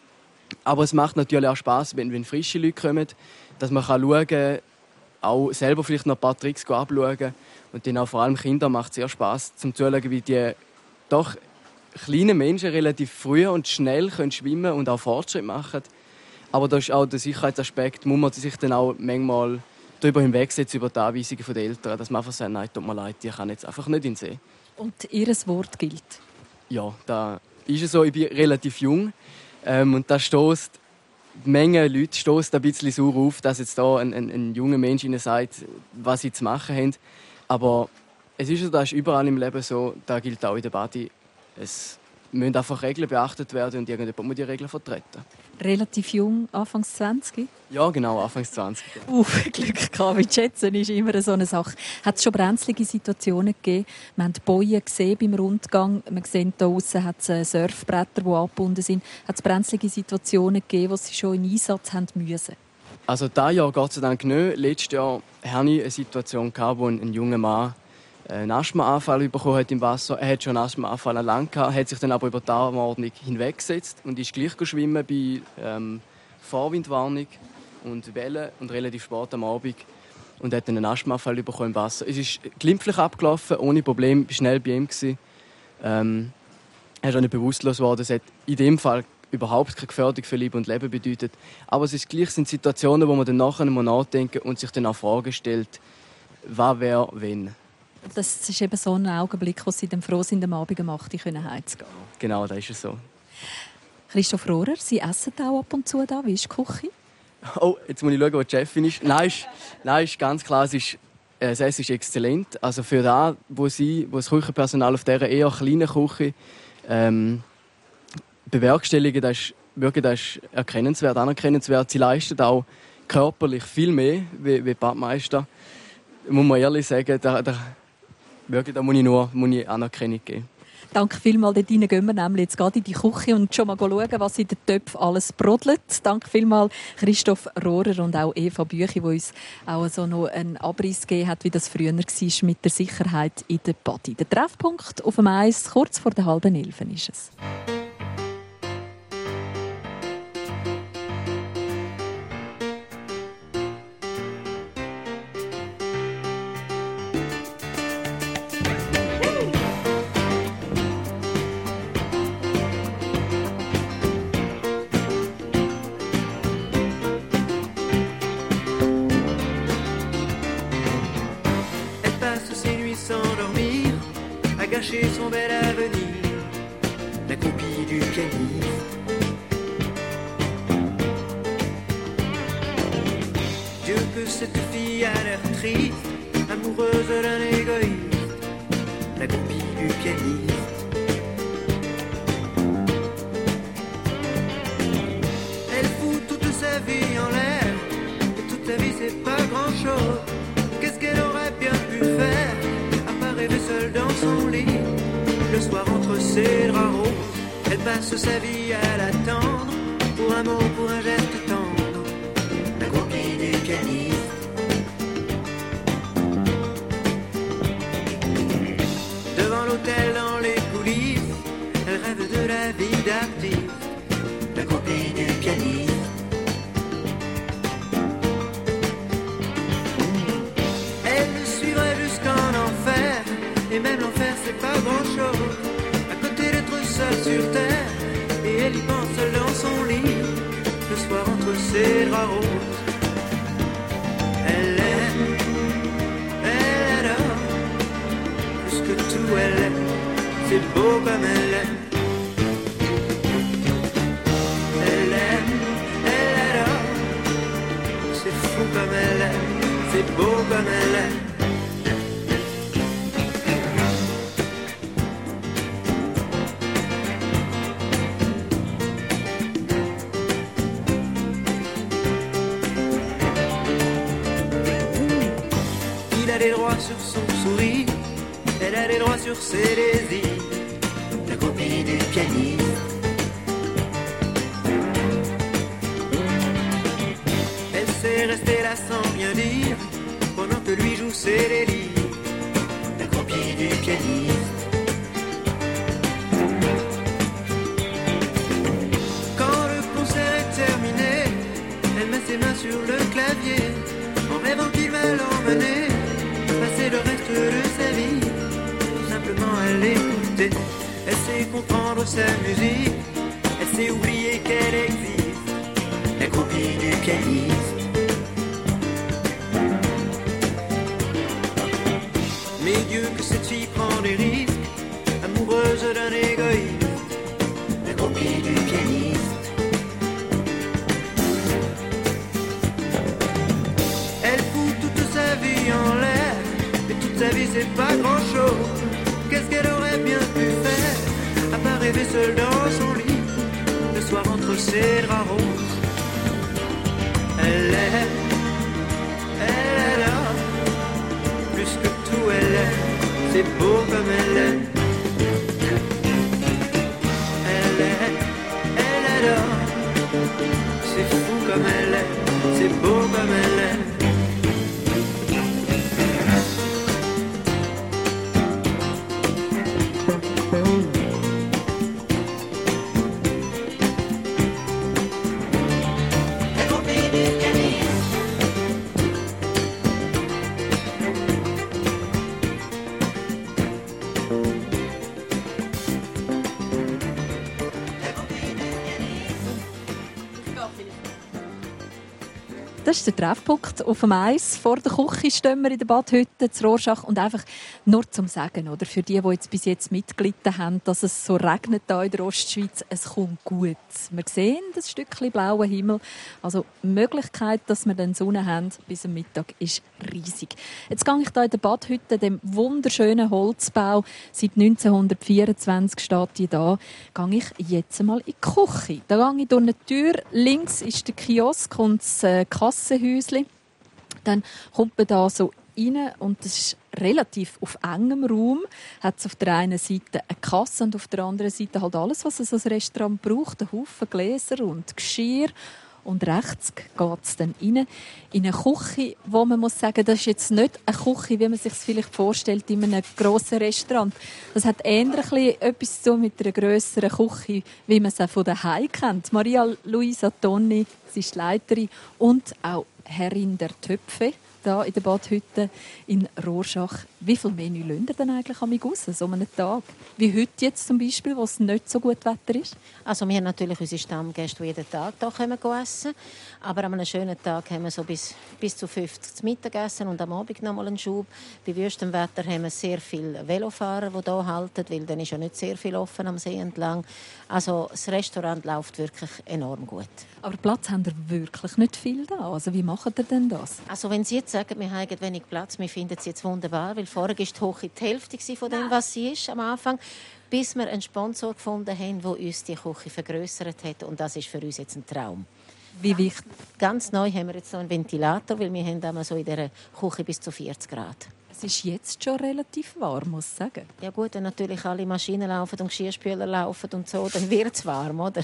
Aber es macht natürlich auch Spass, wenn, wenn frische Leute kommen, dass man kann schauen kann, auch selber vielleicht noch ein paar Tricks abschauen. Und dann auch vor allem Kindern macht es sehr Spass, zum Zuschauen, wie die doch kleinen Menschen relativ früh und schnell können schwimmen und auch Fortschritt machen. Aber da ist auch der Sicherheitsaspekt, muss man sich dann auch manchmal darüber hinwegsetzen, über die Anweisungen der Eltern, dass man einfach sagt, nein, tut mir leid, ich kann jetzt einfach nicht in den See. Und Ihr Wort gilt? Ja, da ist es so, ich bin relativ jung ähm, und da stößt die Menge Leute stößt ein bisschen sauer auf, dass jetzt da ein, ein, ein junger Mensch ihnen sagt, was sie zu machen haben. Aber es ist so, das ist überall im Leben so, da gilt auch in der Body, es müssen einfach Regeln beachtet werden und irgendjemand muss die Regeln vertreten. Relativ jung, Anfangs zwanzig? Ja, genau, Anfangs zwanzig. Uff, Glück gehabt, mit Schätzen ist immer so eine Sache. Hat es schon brenzlige Situationen gegeben? Wir haben die Bojen gesehen beim Rundgang. Wir sehen hier aussen hat es Surfbretter, die angebunden sind. Hat es brenzlige Situationen gegeben, wo Sie schon in Einsatz haben müssen? Also dieses Jahr Gott sei Dank nicht. Letztes Jahr hatte ich eine Situation, wo ein, ein junger Mann einen Asthmaanfall bekommen hat im Wasser. Er hat schon einen Asthmaanfall lang gehabt, hat sich dann aber über die Anordnung hinweggesetzt und ist gleich geschwimmen bei ähm, Vorwindwarnung und Wellen und relativ spät am Abend und hat dann einen Asthmaanfall bekommen im Wasser. Es ist glimpflich abgelaufen, ohne Probleme, ich war schnell bei ihm. Ähm, er ist auch nicht bewusstlos geworden. Es hat in dem Fall überhaupt keine Gefährdung für Leben und Leben bedeutet. Aber es ist gleich sind Situationen, wo man dann nachher nachdenken und sich dann auch Fragen stellt, was wäre, wenn. Das ist eben so ein Augenblick, wo Sie dann froh sind, am Abend um acht Uhr heimzugehen. Genau, das ist es so. Christoph Rohrer, Sie essen auch ab und zu da. Wie ist die Küche? Oh, jetzt muss ich schauen, wo die Chefin ist. Nein, ist, nein, ist ganz klar, es ist, äh, das Essen ist exzellent. Also für das, wo, sie, wo das Küchenpersonal auf dieser eher kleinen Küche ähm, bewerkstelligen, das ist wirklich das ist erkennenswert, anerkennenswert. Sie leisten auch körperlich viel mehr wie, wie die Badmeister. Muss man ehrlich sagen, da, da, wirklich, da muss ich nur muss ich Anerkennung geben. Danke vielmals. Dort gehen wir nämlich jetzt gerade in die Küche und schon mal schauen, was in den Töpfen alles brodelt. Danke vielmals Christoph Rohrer und auch Eva Büchi, die uns auch so noch einen Abriss gegeben hat, wie das früher war mit der Sicherheit in der Body. Der Treffpunkt auf dem Eis, kurz vor der halben Elfen ist es. Son bel avenir, la copie du pianiste. Dieu que cette fille a l'air triste, amoureuse d'un égoïste, la copie du pianiste. Elle fout toute sa vie en l'air, et toute la vie c'est pas grand chose. Qu'est-ce qu'elle aurait bien pu faire, à part rêver seule dans son lit? Le soir entre ses draps roses, elle passe sa vie à l'attendre, pour un mot, pour un geste tendre, la copie du pianiste. Devant l'hôtel, dans les coulisses, elle rêve de la vie d'artiste, la copie du pianiste. Elle le suivrait jusqu'en enfer, et même l'enfer c'est pas grand chose, à côté d'être seule sur terre, et elle y pense seule dans son lit, le soir entre ses draps roses. Elle aime, elle adore, plus que tout elle aime, c'est beau comme elle aime. Elle aime, elle adore, c'est fou comme elle aime, c'est beau comme elle aime. Les droits sur son sourire, elle a les droits sur ses désirs, la copie du pianiste. Elle sait rester là sans rien dire, pendant que lui joue ses délires, la copie du pianiste. Quand le concert est c'est le reste de sa vie. Tout simplement elle écoutait, elle sait comprendre sa musique, elle sait oublier qu'elle existe, la copie du pianiste. Mais Dieu que cette fille prend des risques, amoureuse d'un égoïste, la copie du pianiste. Elle fout toute sa vie en l'air, et toute sa vie c'est pas grand chose. Qu'est-ce qu'elle aurait bien pu faire, à part rêver seule dans son lit, le soir entre ses draps roses. Elle est, elle est là, plus que tout elle est, c'est beau comme elle est. Elle est, elle est là, c'est fou comme elle est, c'est beau comme elle est. Das ist der Treffpunkt auf dem Eis. Vor der Küche stehen wir in der Badhütte zu Rorschach. Und einfach nur zum Sagen, oder? Für die, die jetzt bis jetzt mitgelitten haben, dass es so regnet hier in der Ostschweiz, es kommt gut. Wir sehen das Stückchen blauen Himmel. Also die Möglichkeit, dass wir dann Sonne haben bis am Mittag, ist riesig. Jetzt gehe ich hier in der Badhütte, dem wunderschönen Holzbau. Seit neunzehnhundertvierundzwanzig steht die da. Gehe ich jetzt mal in die Küche. Da gehe ich durch eine Tür. Links ist der Kiosk und das äh, Kassenhäuschen. Dann kommt man da so rein und das ist relativ auf engem Raum. Hat es auf der einen Seite eine Kasse und auf der anderen Seite halt alles, was es als Restaurant braucht. Ein Haufen Gläser und Geschirr. Und rechts geht es dann rein in eine Küche, wo man muss sagen, das ist jetzt nicht eine Küche, wie man sich es vielleicht vorstellt in einem grossen Restaurant. Das hat eher etwas zu mit einer grösseren Küche, wie man sie von daheim kennt. Maria Luisa Tonni, sie ist Leiterin und auch Herrin der Töpfe hier in der Badhütte in Rorschach. Wie viel Menü lönt ihr denn eigentlich an mich raus, so einen Tag? Wie heute jetzt zum Beispiel, wo es nicht so gut Wetter ist? Also wir haben natürlich unsere Stammgäste, die jeden Tag hier kommen essen. Aber an einem schönen Tag haben wir so bis, bis zu fünfzig zu Mittagessen und am Abend noch mal einen Schub. Bei wüstem Wetter haben wir sehr viele Velofahrer, die hier halten, weil dann ist ja nicht sehr viel offen am See entlang. Also das Restaurant läuft wirklich enorm gut. Aber Platz haben ihr wirklich nicht viel da. Also wie macht ihr denn das? Also wenn Sie jetzt sagen, wir haben wenig Platz, wir finden es jetzt wunderbar, weil vorher war die Küche die Hälfte von dem, was sie ist am Anfang, bis wir einen Sponsor gefunden haben, der uns die Küche vergrössert hat. Und das ist für uns jetzt ein Traum. Wie wichtig? Ganz neu haben wir jetzt noch einen Ventilator, weil wir haben einmal so in dieser Küche bis zu vierzig Grad. Es ist jetzt schon relativ warm, muss ich sagen. Ja gut, wenn natürlich alle Maschinen laufen und Geschirrspüler laufen und so, dann wird es warm, oder?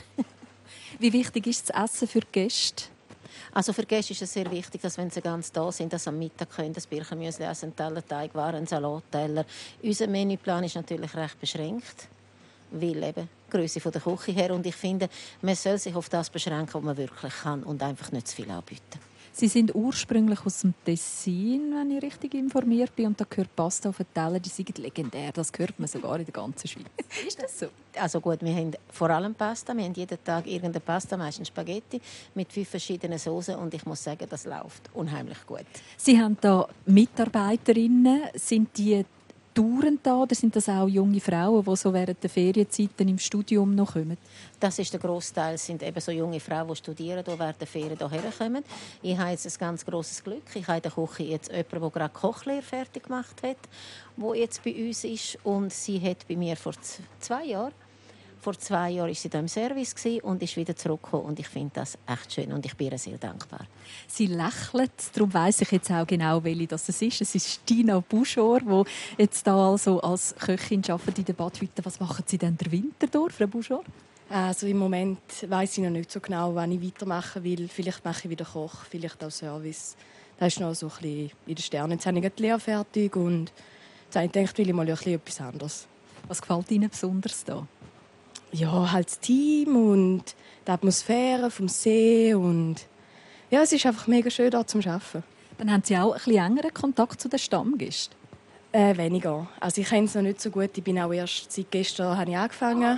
Wie wichtig ist das Essen für die Gäste? Also für Gäste ist es sehr wichtig, dass wenn sie ganz da sind, dass sie am Mittag können, das Birchenmüsli essen, einen Teller Teigwaren, einen Salatteller. Unser Menüplan ist natürlich recht beschränkt, weil eben die Grösse der Küche her. Und ich finde, man soll sich auf das beschränken, was man wirklich kann und einfach nicht zu viel anbieten. Sie sind ursprünglich aus dem Tessin, wenn ich richtig informiert bin. Und da gehört Pasta auf den Teller, die sind legendär. Das hört man sogar in der ganzen Schweiz. Ist das so? Also gut, wir haben vor allem Pasta. Wir haben jeden Tag irgendeine Pasta, meistens Spaghetti, mit fünf verschiedenen Soßen. Und ich muss sagen, das läuft unheimlich gut. Sie haben da Mitarbeiterinnen. Sind die dauernd da oder sind das auch junge Frauen, die so während der Ferienzeiten im Studium noch kommen? Das ist der Großteil, sind eben so junge Frauen, die studieren, die während der Ferien hierher kommen. Ich habe jetzt ein ganz grosses Glück. Ich habe in der Küche jetzt jemanden, der gerade Kochlehre fertig gemacht hat, der jetzt bei uns ist. Und sie hat bei mir vor zwei Jahren Vor zwei Jahren war sie hier im Service und ist wieder zurückgekommen. Und ich finde das echt schön und ich bin ihr sehr dankbar. Sie lächelt, darum weiss ich jetzt auch genau, welche das ist. Es ist Tina Buschor, die jetzt da also als Köchin arbeitet in der Badhütte. Was machen Sie denn den Winter durch, Frau Buschor? Also im Moment weiss ich noch nicht so genau, wann ich weitermachen will. Vielleicht mache ich wieder Koch, vielleicht auch Service. Das ist noch so ein bisschen in den Sternen. Jetzt habe ich die Lehre fertig und jetzt habe ich gedacht, will ich mal ein bisschen etwas anderes. Was gefällt Ihnen besonders da? Ja, halt das Team und die Atmosphäre vom See und ja, es ist einfach mega schön, hier zu arbeiten. Dann haben Sie auch ein bisschen engeren Kontakt zu den Stammgästen? Äh, weniger. Also ich kenne es noch nicht so gut. Ich bin auch erst seit gestern habe ich angefangen.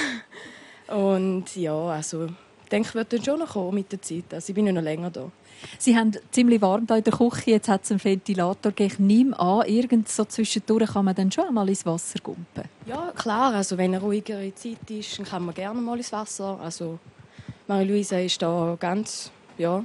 Und ja, also ich denke, ich werde dann schon noch kommen mit der Zeit. Also ich bin noch länger da. Sie haben ziemlich warm da in der Küche. Jetzt hat es einen Ventilator gegeben. Ich nehme an, irgend so zwischendurch kann man dann schon einmal ins Wasser gumpen. Ja, klar. Also wenn eine ruhigere Zeit ist, dann kann man gerne mal ins Wasser. Also Marie-Louise ist da ganz, ja,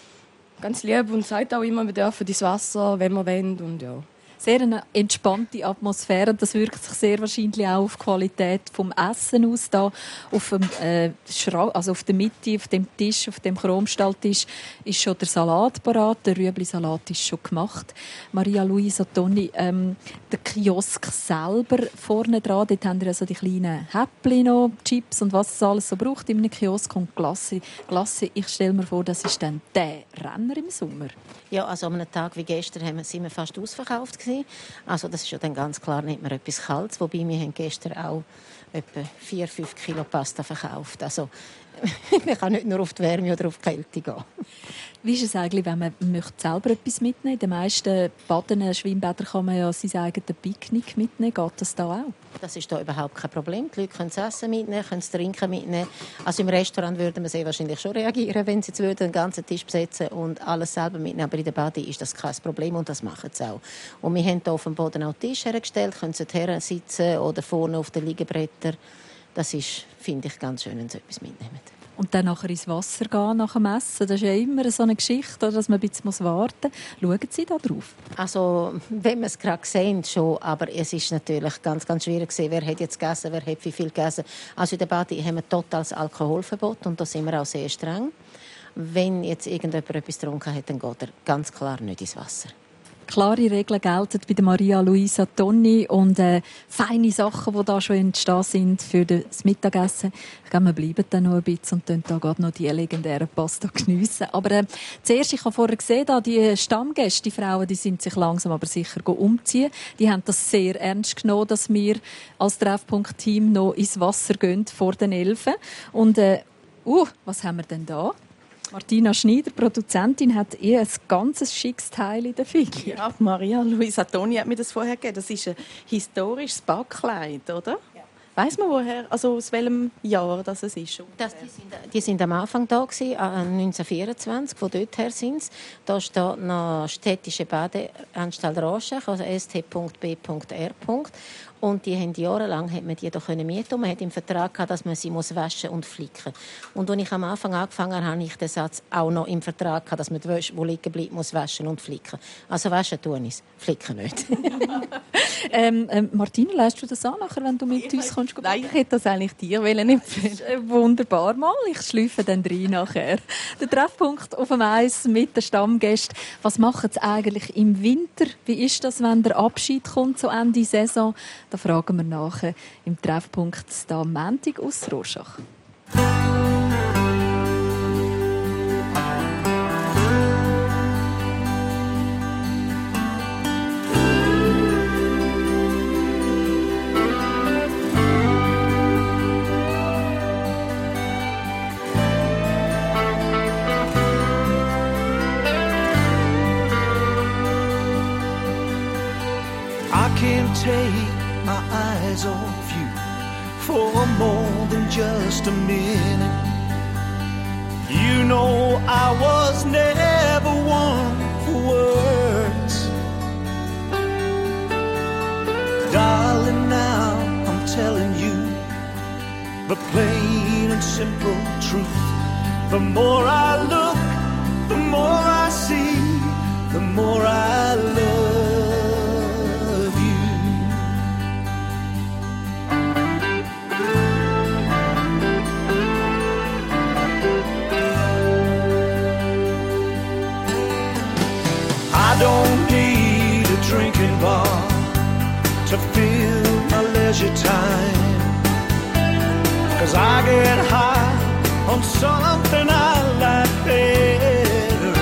ganz lieb und sagt auch immer, wir dürfen ins Wasser, wenn wir wollen. Und ja. Sehr eine entspannte Atmosphäre. Das wirkt sich sehr wahrscheinlich auch auf die Qualität des Essen aus. Da auf, dem, äh, Schra- also auf der Mitte, auf dem Tisch, auf dem Chromstalltisch, ist schon der Salat parat. Der Rüebli-Salat ist schon gemacht. Maria Luisa Toni, ähm, der Kiosk selber vorne dran, dort haben wir also die kleinen Häppchen noch, Chips und was es alles so braucht in einem Kiosk und Glasse. Glasse, ich stelle mir vor, das ist dann der Renner im Sommer. Ja, also an einem Tag wie gestern haben wir, sind wir fast ausverkauft gewesen. Also das ist ja dann ganz klar nicht mehr etwas Kaltes. Wobei wir haben gestern auch etwa vier, fünf Kilo Pasta verkauft. Also man kann nicht nur auf die Wärme oder auf die Kälte gehen. Wie ist es eigentlich, wenn man möchte selber etwas mitnehmen möchte? In den meisten Baden, Schwimmbädern kann man ja sein eigenes Picknick mitnehmen. Geht das da auch? Das ist da überhaupt kein Problem. Die Leute können das Essen mitnehmen, können das Trinken mitnehmen. Also im Restaurant würden wir sehr wahrscheinlich schon reagieren, wenn sie jetzt würden, den ganzen Tisch besetzen und alles selber mitnehmen. Aber in der Badi ist das kein Problem und das machen sie auch. Und wir haben hier auf dem Boden auch Tisch hergestellt, können sie her sitzen oder vorne auf den Liegebrettern. Das ist, finde ich, ganz schön, wenn sie etwas mitnehmen. Und dann nachher ins Wasser gehen nach dem Essen. Das ist ja immer so eine Geschichte, dass man ein bisschen warten muss. Schauen Sie da drauf? Also, wenn wir es gerade sehen, schon. Aber es ist natürlich ganz, ganz schwierig zu sehen, wer hat jetzt gegessen, wer hat wie viel gegessen. Also in der Badi haben wir totales Alkoholverbot und da sind wir auch sehr streng. Wenn jetzt irgendjemand etwas getrunken hat, dann geht er ganz klar nicht ins Wasser. Klare Regeln gelten bei der Maria Luisa Toni und äh, feine Sachen, die da schon entstanden sind für das Mittagessen. Ich glaube, wir bleiben dann noch ein bisschen und da gerade noch die legendären Pasta geniessen. Aber äh, zuerst, ich habe vorher gesehen, da die Stammgäste, die Frauen, die sind sich langsam aber sicher umziehen. Die haben das sehr ernst genommen, dass wir als Treffpunkt-Team noch ins Wasser gehen vor den Elfen. Und äh, uh, was haben wir denn da? Martina Schneider, Produzentin, hat ihr ein ganz schickes Teil in der Figur. Ja, Maria Luisa Toni hat mir das vorher gegeben. Das ist ein historisches Backkleid, oder? Ja. Weiss man woher, also aus welchem Jahr das es ist? Das, die, sind, die sind am Anfang da gewesen, neunzehnhundertvierundzwanzig, von dort her sind sie. Da steht noch Städtische Badeanstalt Rorschach, also s t punkt b punkt r. Und die haben jahrelang hat man die da können mieten. Und man hat im Vertrag gehabt, dass man sie muss waschen und flicken. Und als ich am Anfang angefangen habe, habe ich den Satz auch noch im Vertrag gehabt, dass man die Wäsche, die liegen bleibt, muss waschen und flicken. Also waschen tun ich es, flicken nicht. ähm, ähm, Martina, leistest du das an, nachher, wenn du mit uns kommst? Nein, ich hätte das eigentlich dir empfehlen. Wunderbar mal. Ich schleife dann rein nachher. Der Treffpunkt auf dem Eis mit den Stammgästen. Was machen sie eigentlich im Winter? Wie ist das, wenn der Abschied kommt, so Ende Saison? Da fragen wir nachher im Treffpunkt da am Montag aus Rorschach. I can't take my eyes off you for more than just a minute. You know I was never one for words. Darling, now I'm telling you the plain and simple truth. The more I look, the more I see, the more I love. I don't need a drinking bar to fill my leisure time, 'cause I get high on something I like better.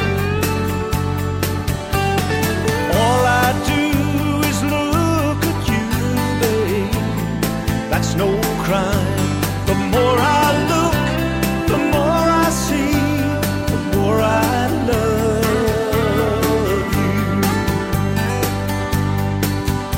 All I do is look at you, babe. That's no crime. The more I look, the more I see, the more I love.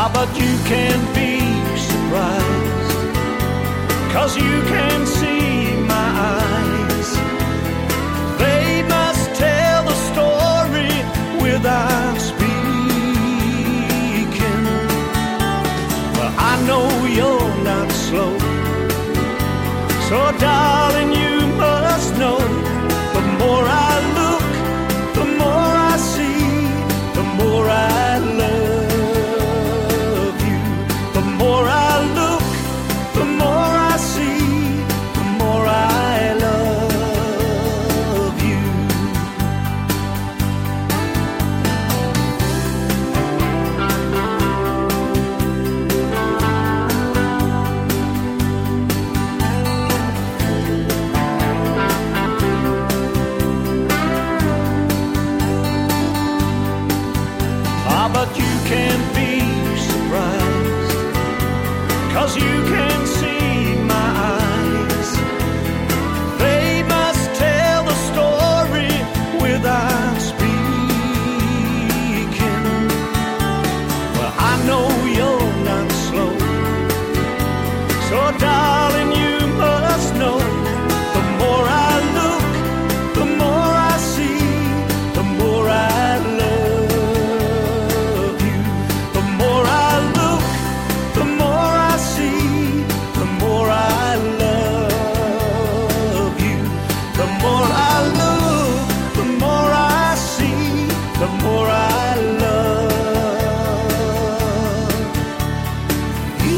Ah, but you can be surprised, 'cause you can see my eyes. They must tell the story without speaking. Well, I know you're not slow, so darling, you must know, the more I look, the more I see, the more I love you. The more I look, the more I see, the more I love you. Ah, but you can be surprised, 'cause you can see my eyes. They must tell the story without speaking. Well, I know you're not slow, so darling, you must know, the more I look, the more I see, the more I love you. The more I look, the more I see, the more I love you. The more I look, the more I see, the more I love you.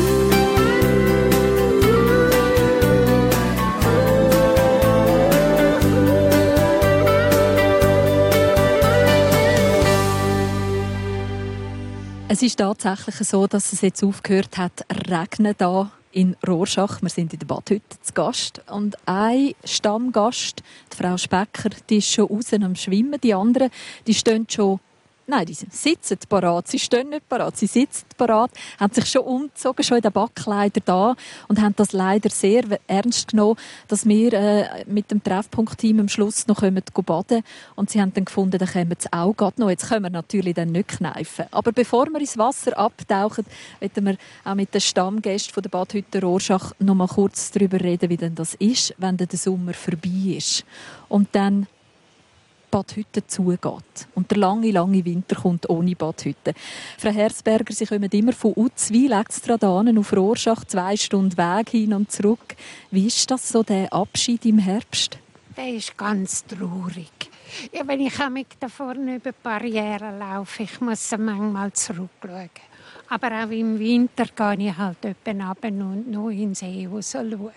Es ist tatsächlich so, dass es jetzt aufgehört hat, regnen da in Rorschach. Wir sind in der Badhütte zu Gast. Und ein Stammgast, die Frau Specker, die ist schon raus am Schwimmen. Die anderen, die stehen schon, nein, die sitzen parat. Sie stehen nicht parat, sie sitzen parat, haben sich schon umgezogen, schon in den Backkleidern da und haben das leider sehr ernst genommen, dass wir äh, mit dem Treffpunkt-Team am Schluss noch baden können. Und sie haben dann gefunden, dann kommen sie auch gerade noch. Jetzt können wir natürlich dann nicht kneifen. Aber bevor wir ins Wasser abtauchen, wollen wir auch mit den Stammgästen von der Badhütte Rorschach noch mal kurz darüber reden, wie denn das ist, wenn der Sommer vorbei ist. Und dann Badhütte zugeht. Und der lange, lange Winter kommt ohne Badhütte. Frau Herzberger, Sie kommen immer von Uzwil extra hierhin auf Rorschach, zwei Stunden Weg hin und zurück. Wie ist das so, der Abschied im Herbst? Der ist ganz traurig. Ja, wenn ich da vorne über die Barriere laufe, ich muss manchmal zurückschauen. Aber auch im Winter gehe ich halt jemanden runter und noch in den See schauen.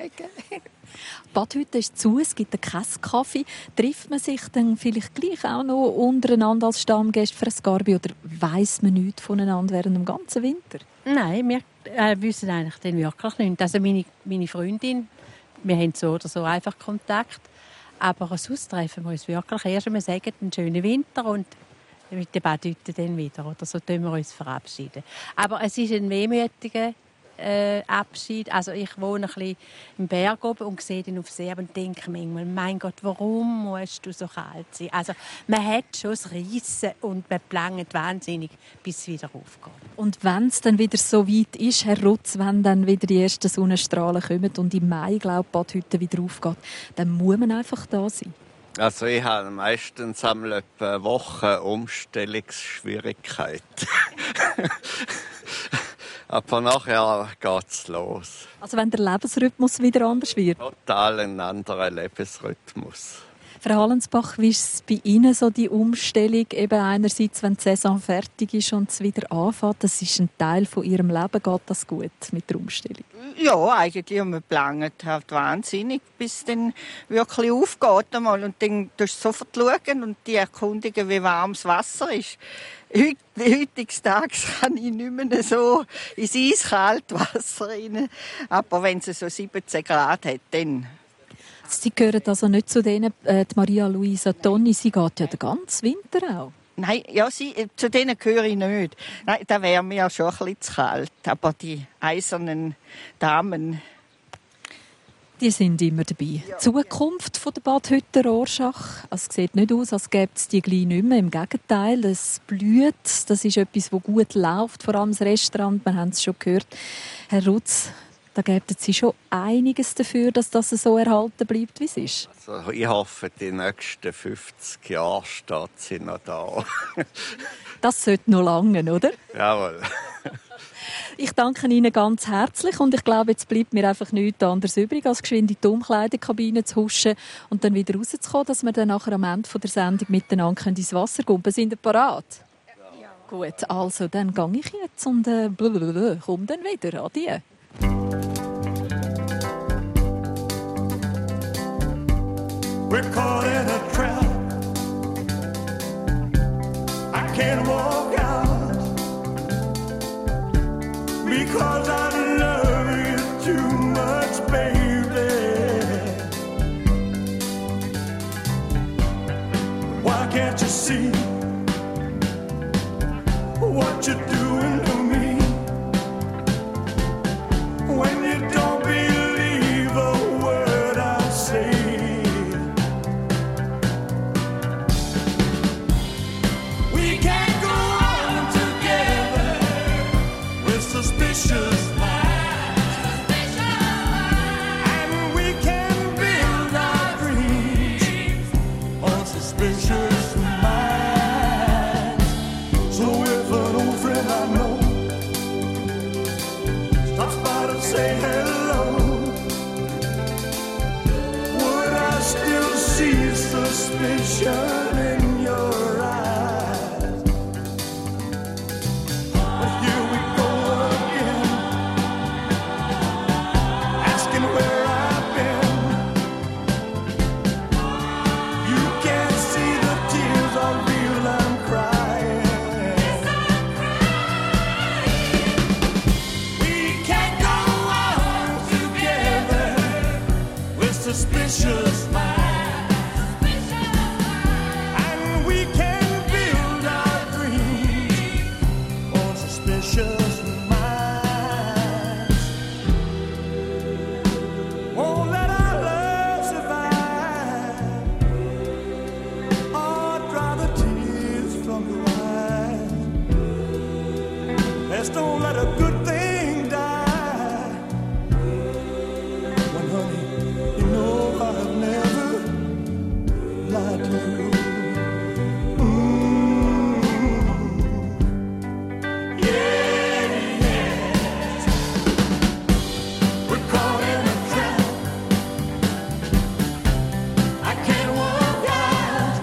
Die Badhütte ist zu, es gibt keinen Kaffee. Trifft man sich dann vielleicht gleich auch noch untereinander als Stammgäste für ein Garbi oder weiss man nichts voneinander während dem ganzen Winter? Nein, wir äh, wissen eigentlich dann wirklich nichts. Also meine, meine Freundin, wir haben so oder so einfach Kontakt. Aber sonst treffen wir uns wirklich erst, wenn wir sagen, einen schönen Winter und mit der Badhütte dann wieder. Oder so tun wir uns verabschieden. Aber es ist ein wehmütiger äh, Abschied. Also ich wohne ein bisschen im Berg oben und sehe den auf See und denke manchmal, mein Gott, warum musst du so kalt sein? Also man hat schon das Reissen und man plant wahnsinnig, bis es wieder aufgeht. Und wenn es dann wieder so weit ist, Herr Rutz, wenn dann wieder die ersten Sonnenstrahlen kommen und im Mai, glaube ich, die Badhütte wieder aufgeht, dann muss man einfach da sein. Also ich habe meistens einmal etwa eine Woche Umstellungsschwierigkeiten. Aber nachher geht es los. Also wenn der Lebensrhythmus wieder anders wird? Total ein anderer Lebensrhythmus. Frau Hallensbach, wie ist es bei Ihnen so die Umstellung? Eben einerseits, wenn die Saison fertig ist und es wieder anfängt, das ist ein Teil von Ihrem Leben. Geht das gut mit der Umstellung? Ja, eigentlich. Und man plant halt wahnsinnig, bis es dann wirklich aufgeht einmal. Und dann tust du sofort schauen und die erkundigen, wie warm das Wasser ist. Heut, heutiges Tages kann ich nicht mehr so ins eiskalte Wasser rein. Aber wenn es so siebzehn Grad hat, dann... Sie gehören also nicht zu denen, äh, die Maria Luisa Tonni, sie geht ja den ganzen Winter auch. Nein, ja, sie, zu denen gehöre ich nicht. Nein, da wäre mir ja schon ein bisschen zu kalt. Aber die eisernen Damen, Die sind immer dabei. Die Zukunft von der Badhütte Rorschach. Also es sieht nicht aus, als gäbe es die gleich nicht mehr. Im Gegenteil, es blüht. Das ist etwas, das gut läuft, vor allem das Restaurant. Wir haben es schon gehört. Herr Rutz, da gäbe Sie schon einiges dafür, dass das so erhalten bleibt, wie es ist. Also ich hoffe, die nächsten fünfzig Jahre steht sie noch da. Das sollte noch lange, oder? Jawohl. Ich danke Ihnen ganz herzlich und ich glaube, jetzt bleibt mir einfach nichts anderes übrig, als geschwind in die Umkleidekabine zu huschen und dann wieder rauszukommen, dass wir dann nachher am Ende der Sendung miteinander ins Wasser gumpen. Sind Sie parat? Ja. Gut, also dann gehe ich jetzt und äh, blablabla, komme dann wieder. Adieu. We're caught in a trap. I can't walk out because I love you too much, baby. Why can't you see what you're doing to me when you don't believe a word I say? Suspicious minds, and we can build our dreams on suspicious minds. So if an old friend I know stops by to say hello, would I still see suspicion in your eyes? Suspicious minds, and we can build our dreams on suspicious minds. Won't let our love survive, or dry the tears from your eyes. Let's don't let a good thing die. When honey, I've never lied to you. Mm. Yeah, yes. We're caught in a trap. I can't walk out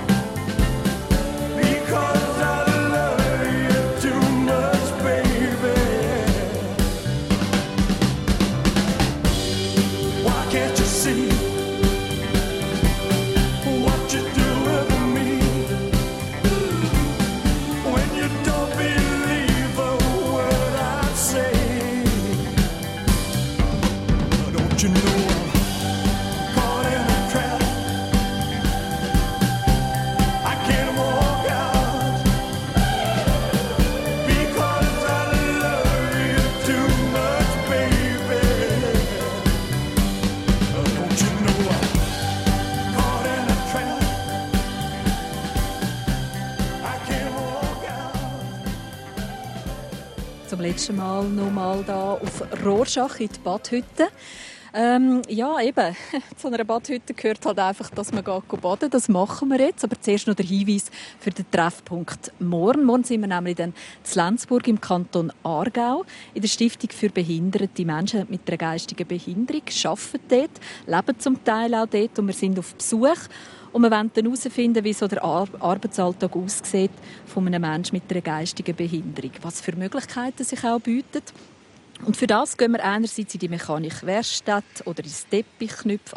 because I love you too much, baby. Why can't you see what you're doing to me when you don't believe a word I say? Don't you know I'm caught in a trap? I can't walk out because I love you too much, baby. Don't you know I'm caught in a trap? I can't walk out. Zum letzten Mal noch mal da auf Rorschach in die Badhütte. Ähm, ja, eben, zu einer Badhütte gehört halt einfach, dass man geht baden. Das machen wir jetzt. Aber zuerst noch der Hinweis für den Treffpunkt morgen. Morgen sind wir nämlich dann in Lenzburg im Kanton Aargau in der Stiftung für behinderte Menschen mit einer geistigen Behinderung. Wir arbeiten dort, leben zum Teil auch dort und wir sind auf Besuch. Und wir wollen dann herausfinden, wie so der Ar- Arbeitsalltag aussieht von einem Menschen mit einer geistigen Behinderung. Was für Möglichkeiten sich auch bieten. Und für das gehen wir einerseits in die Mechanik-Werkstatt oder ins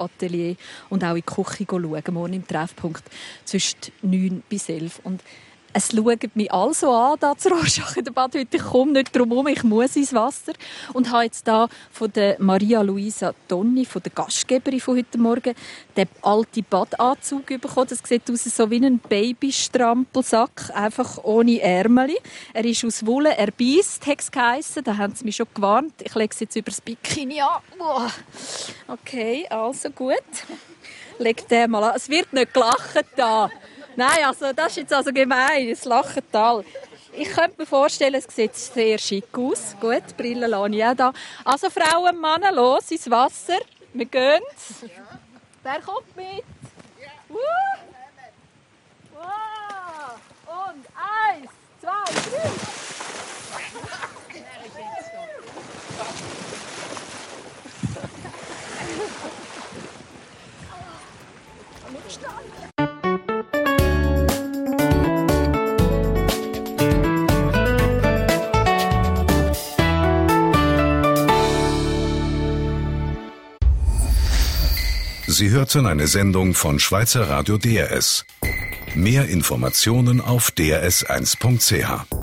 Teppichknüpfatelier und auch in die Küche schauen, morgen im Treffpunkt zwischen neun bis elf. Und Es schaut mich alle so an, da zu Rorschach in der Badhütte. Ich komme nicht drum herum, ich muss ins Wasser. Und habe jetzt da von der Maria Luisa Tonni, von der Gastgeberin von heute Morgen, den alten Badanzug bekommen. Das sieht aus so wie ein Babystrampelsack, einfach ohne Ärmel. Er ist aus Wolle, er beisst, hat es geheissen. Da haben sie mich schon gewarnt. Ich lege es jetzt über das Bikini an. Okay, also gut. Leg den mal an. Es wird nicht gelacht da. Nein, also das ist jetzt also gemein. Es lachen alle. Ich könnte mir vorstellen, es sieht sehr schick aus. Gut, die Brille lasse ich auch da. Also Frauen und Männer, los ins Wasser. Wir gehen. Ja. Wer kommt mit? Ja. Uh. Wow. Und eins, zwei, drei. Sie hörten eine Sendung von Schweizer Radio D R S. Mehr Informationen auf d r s eins punkt c h.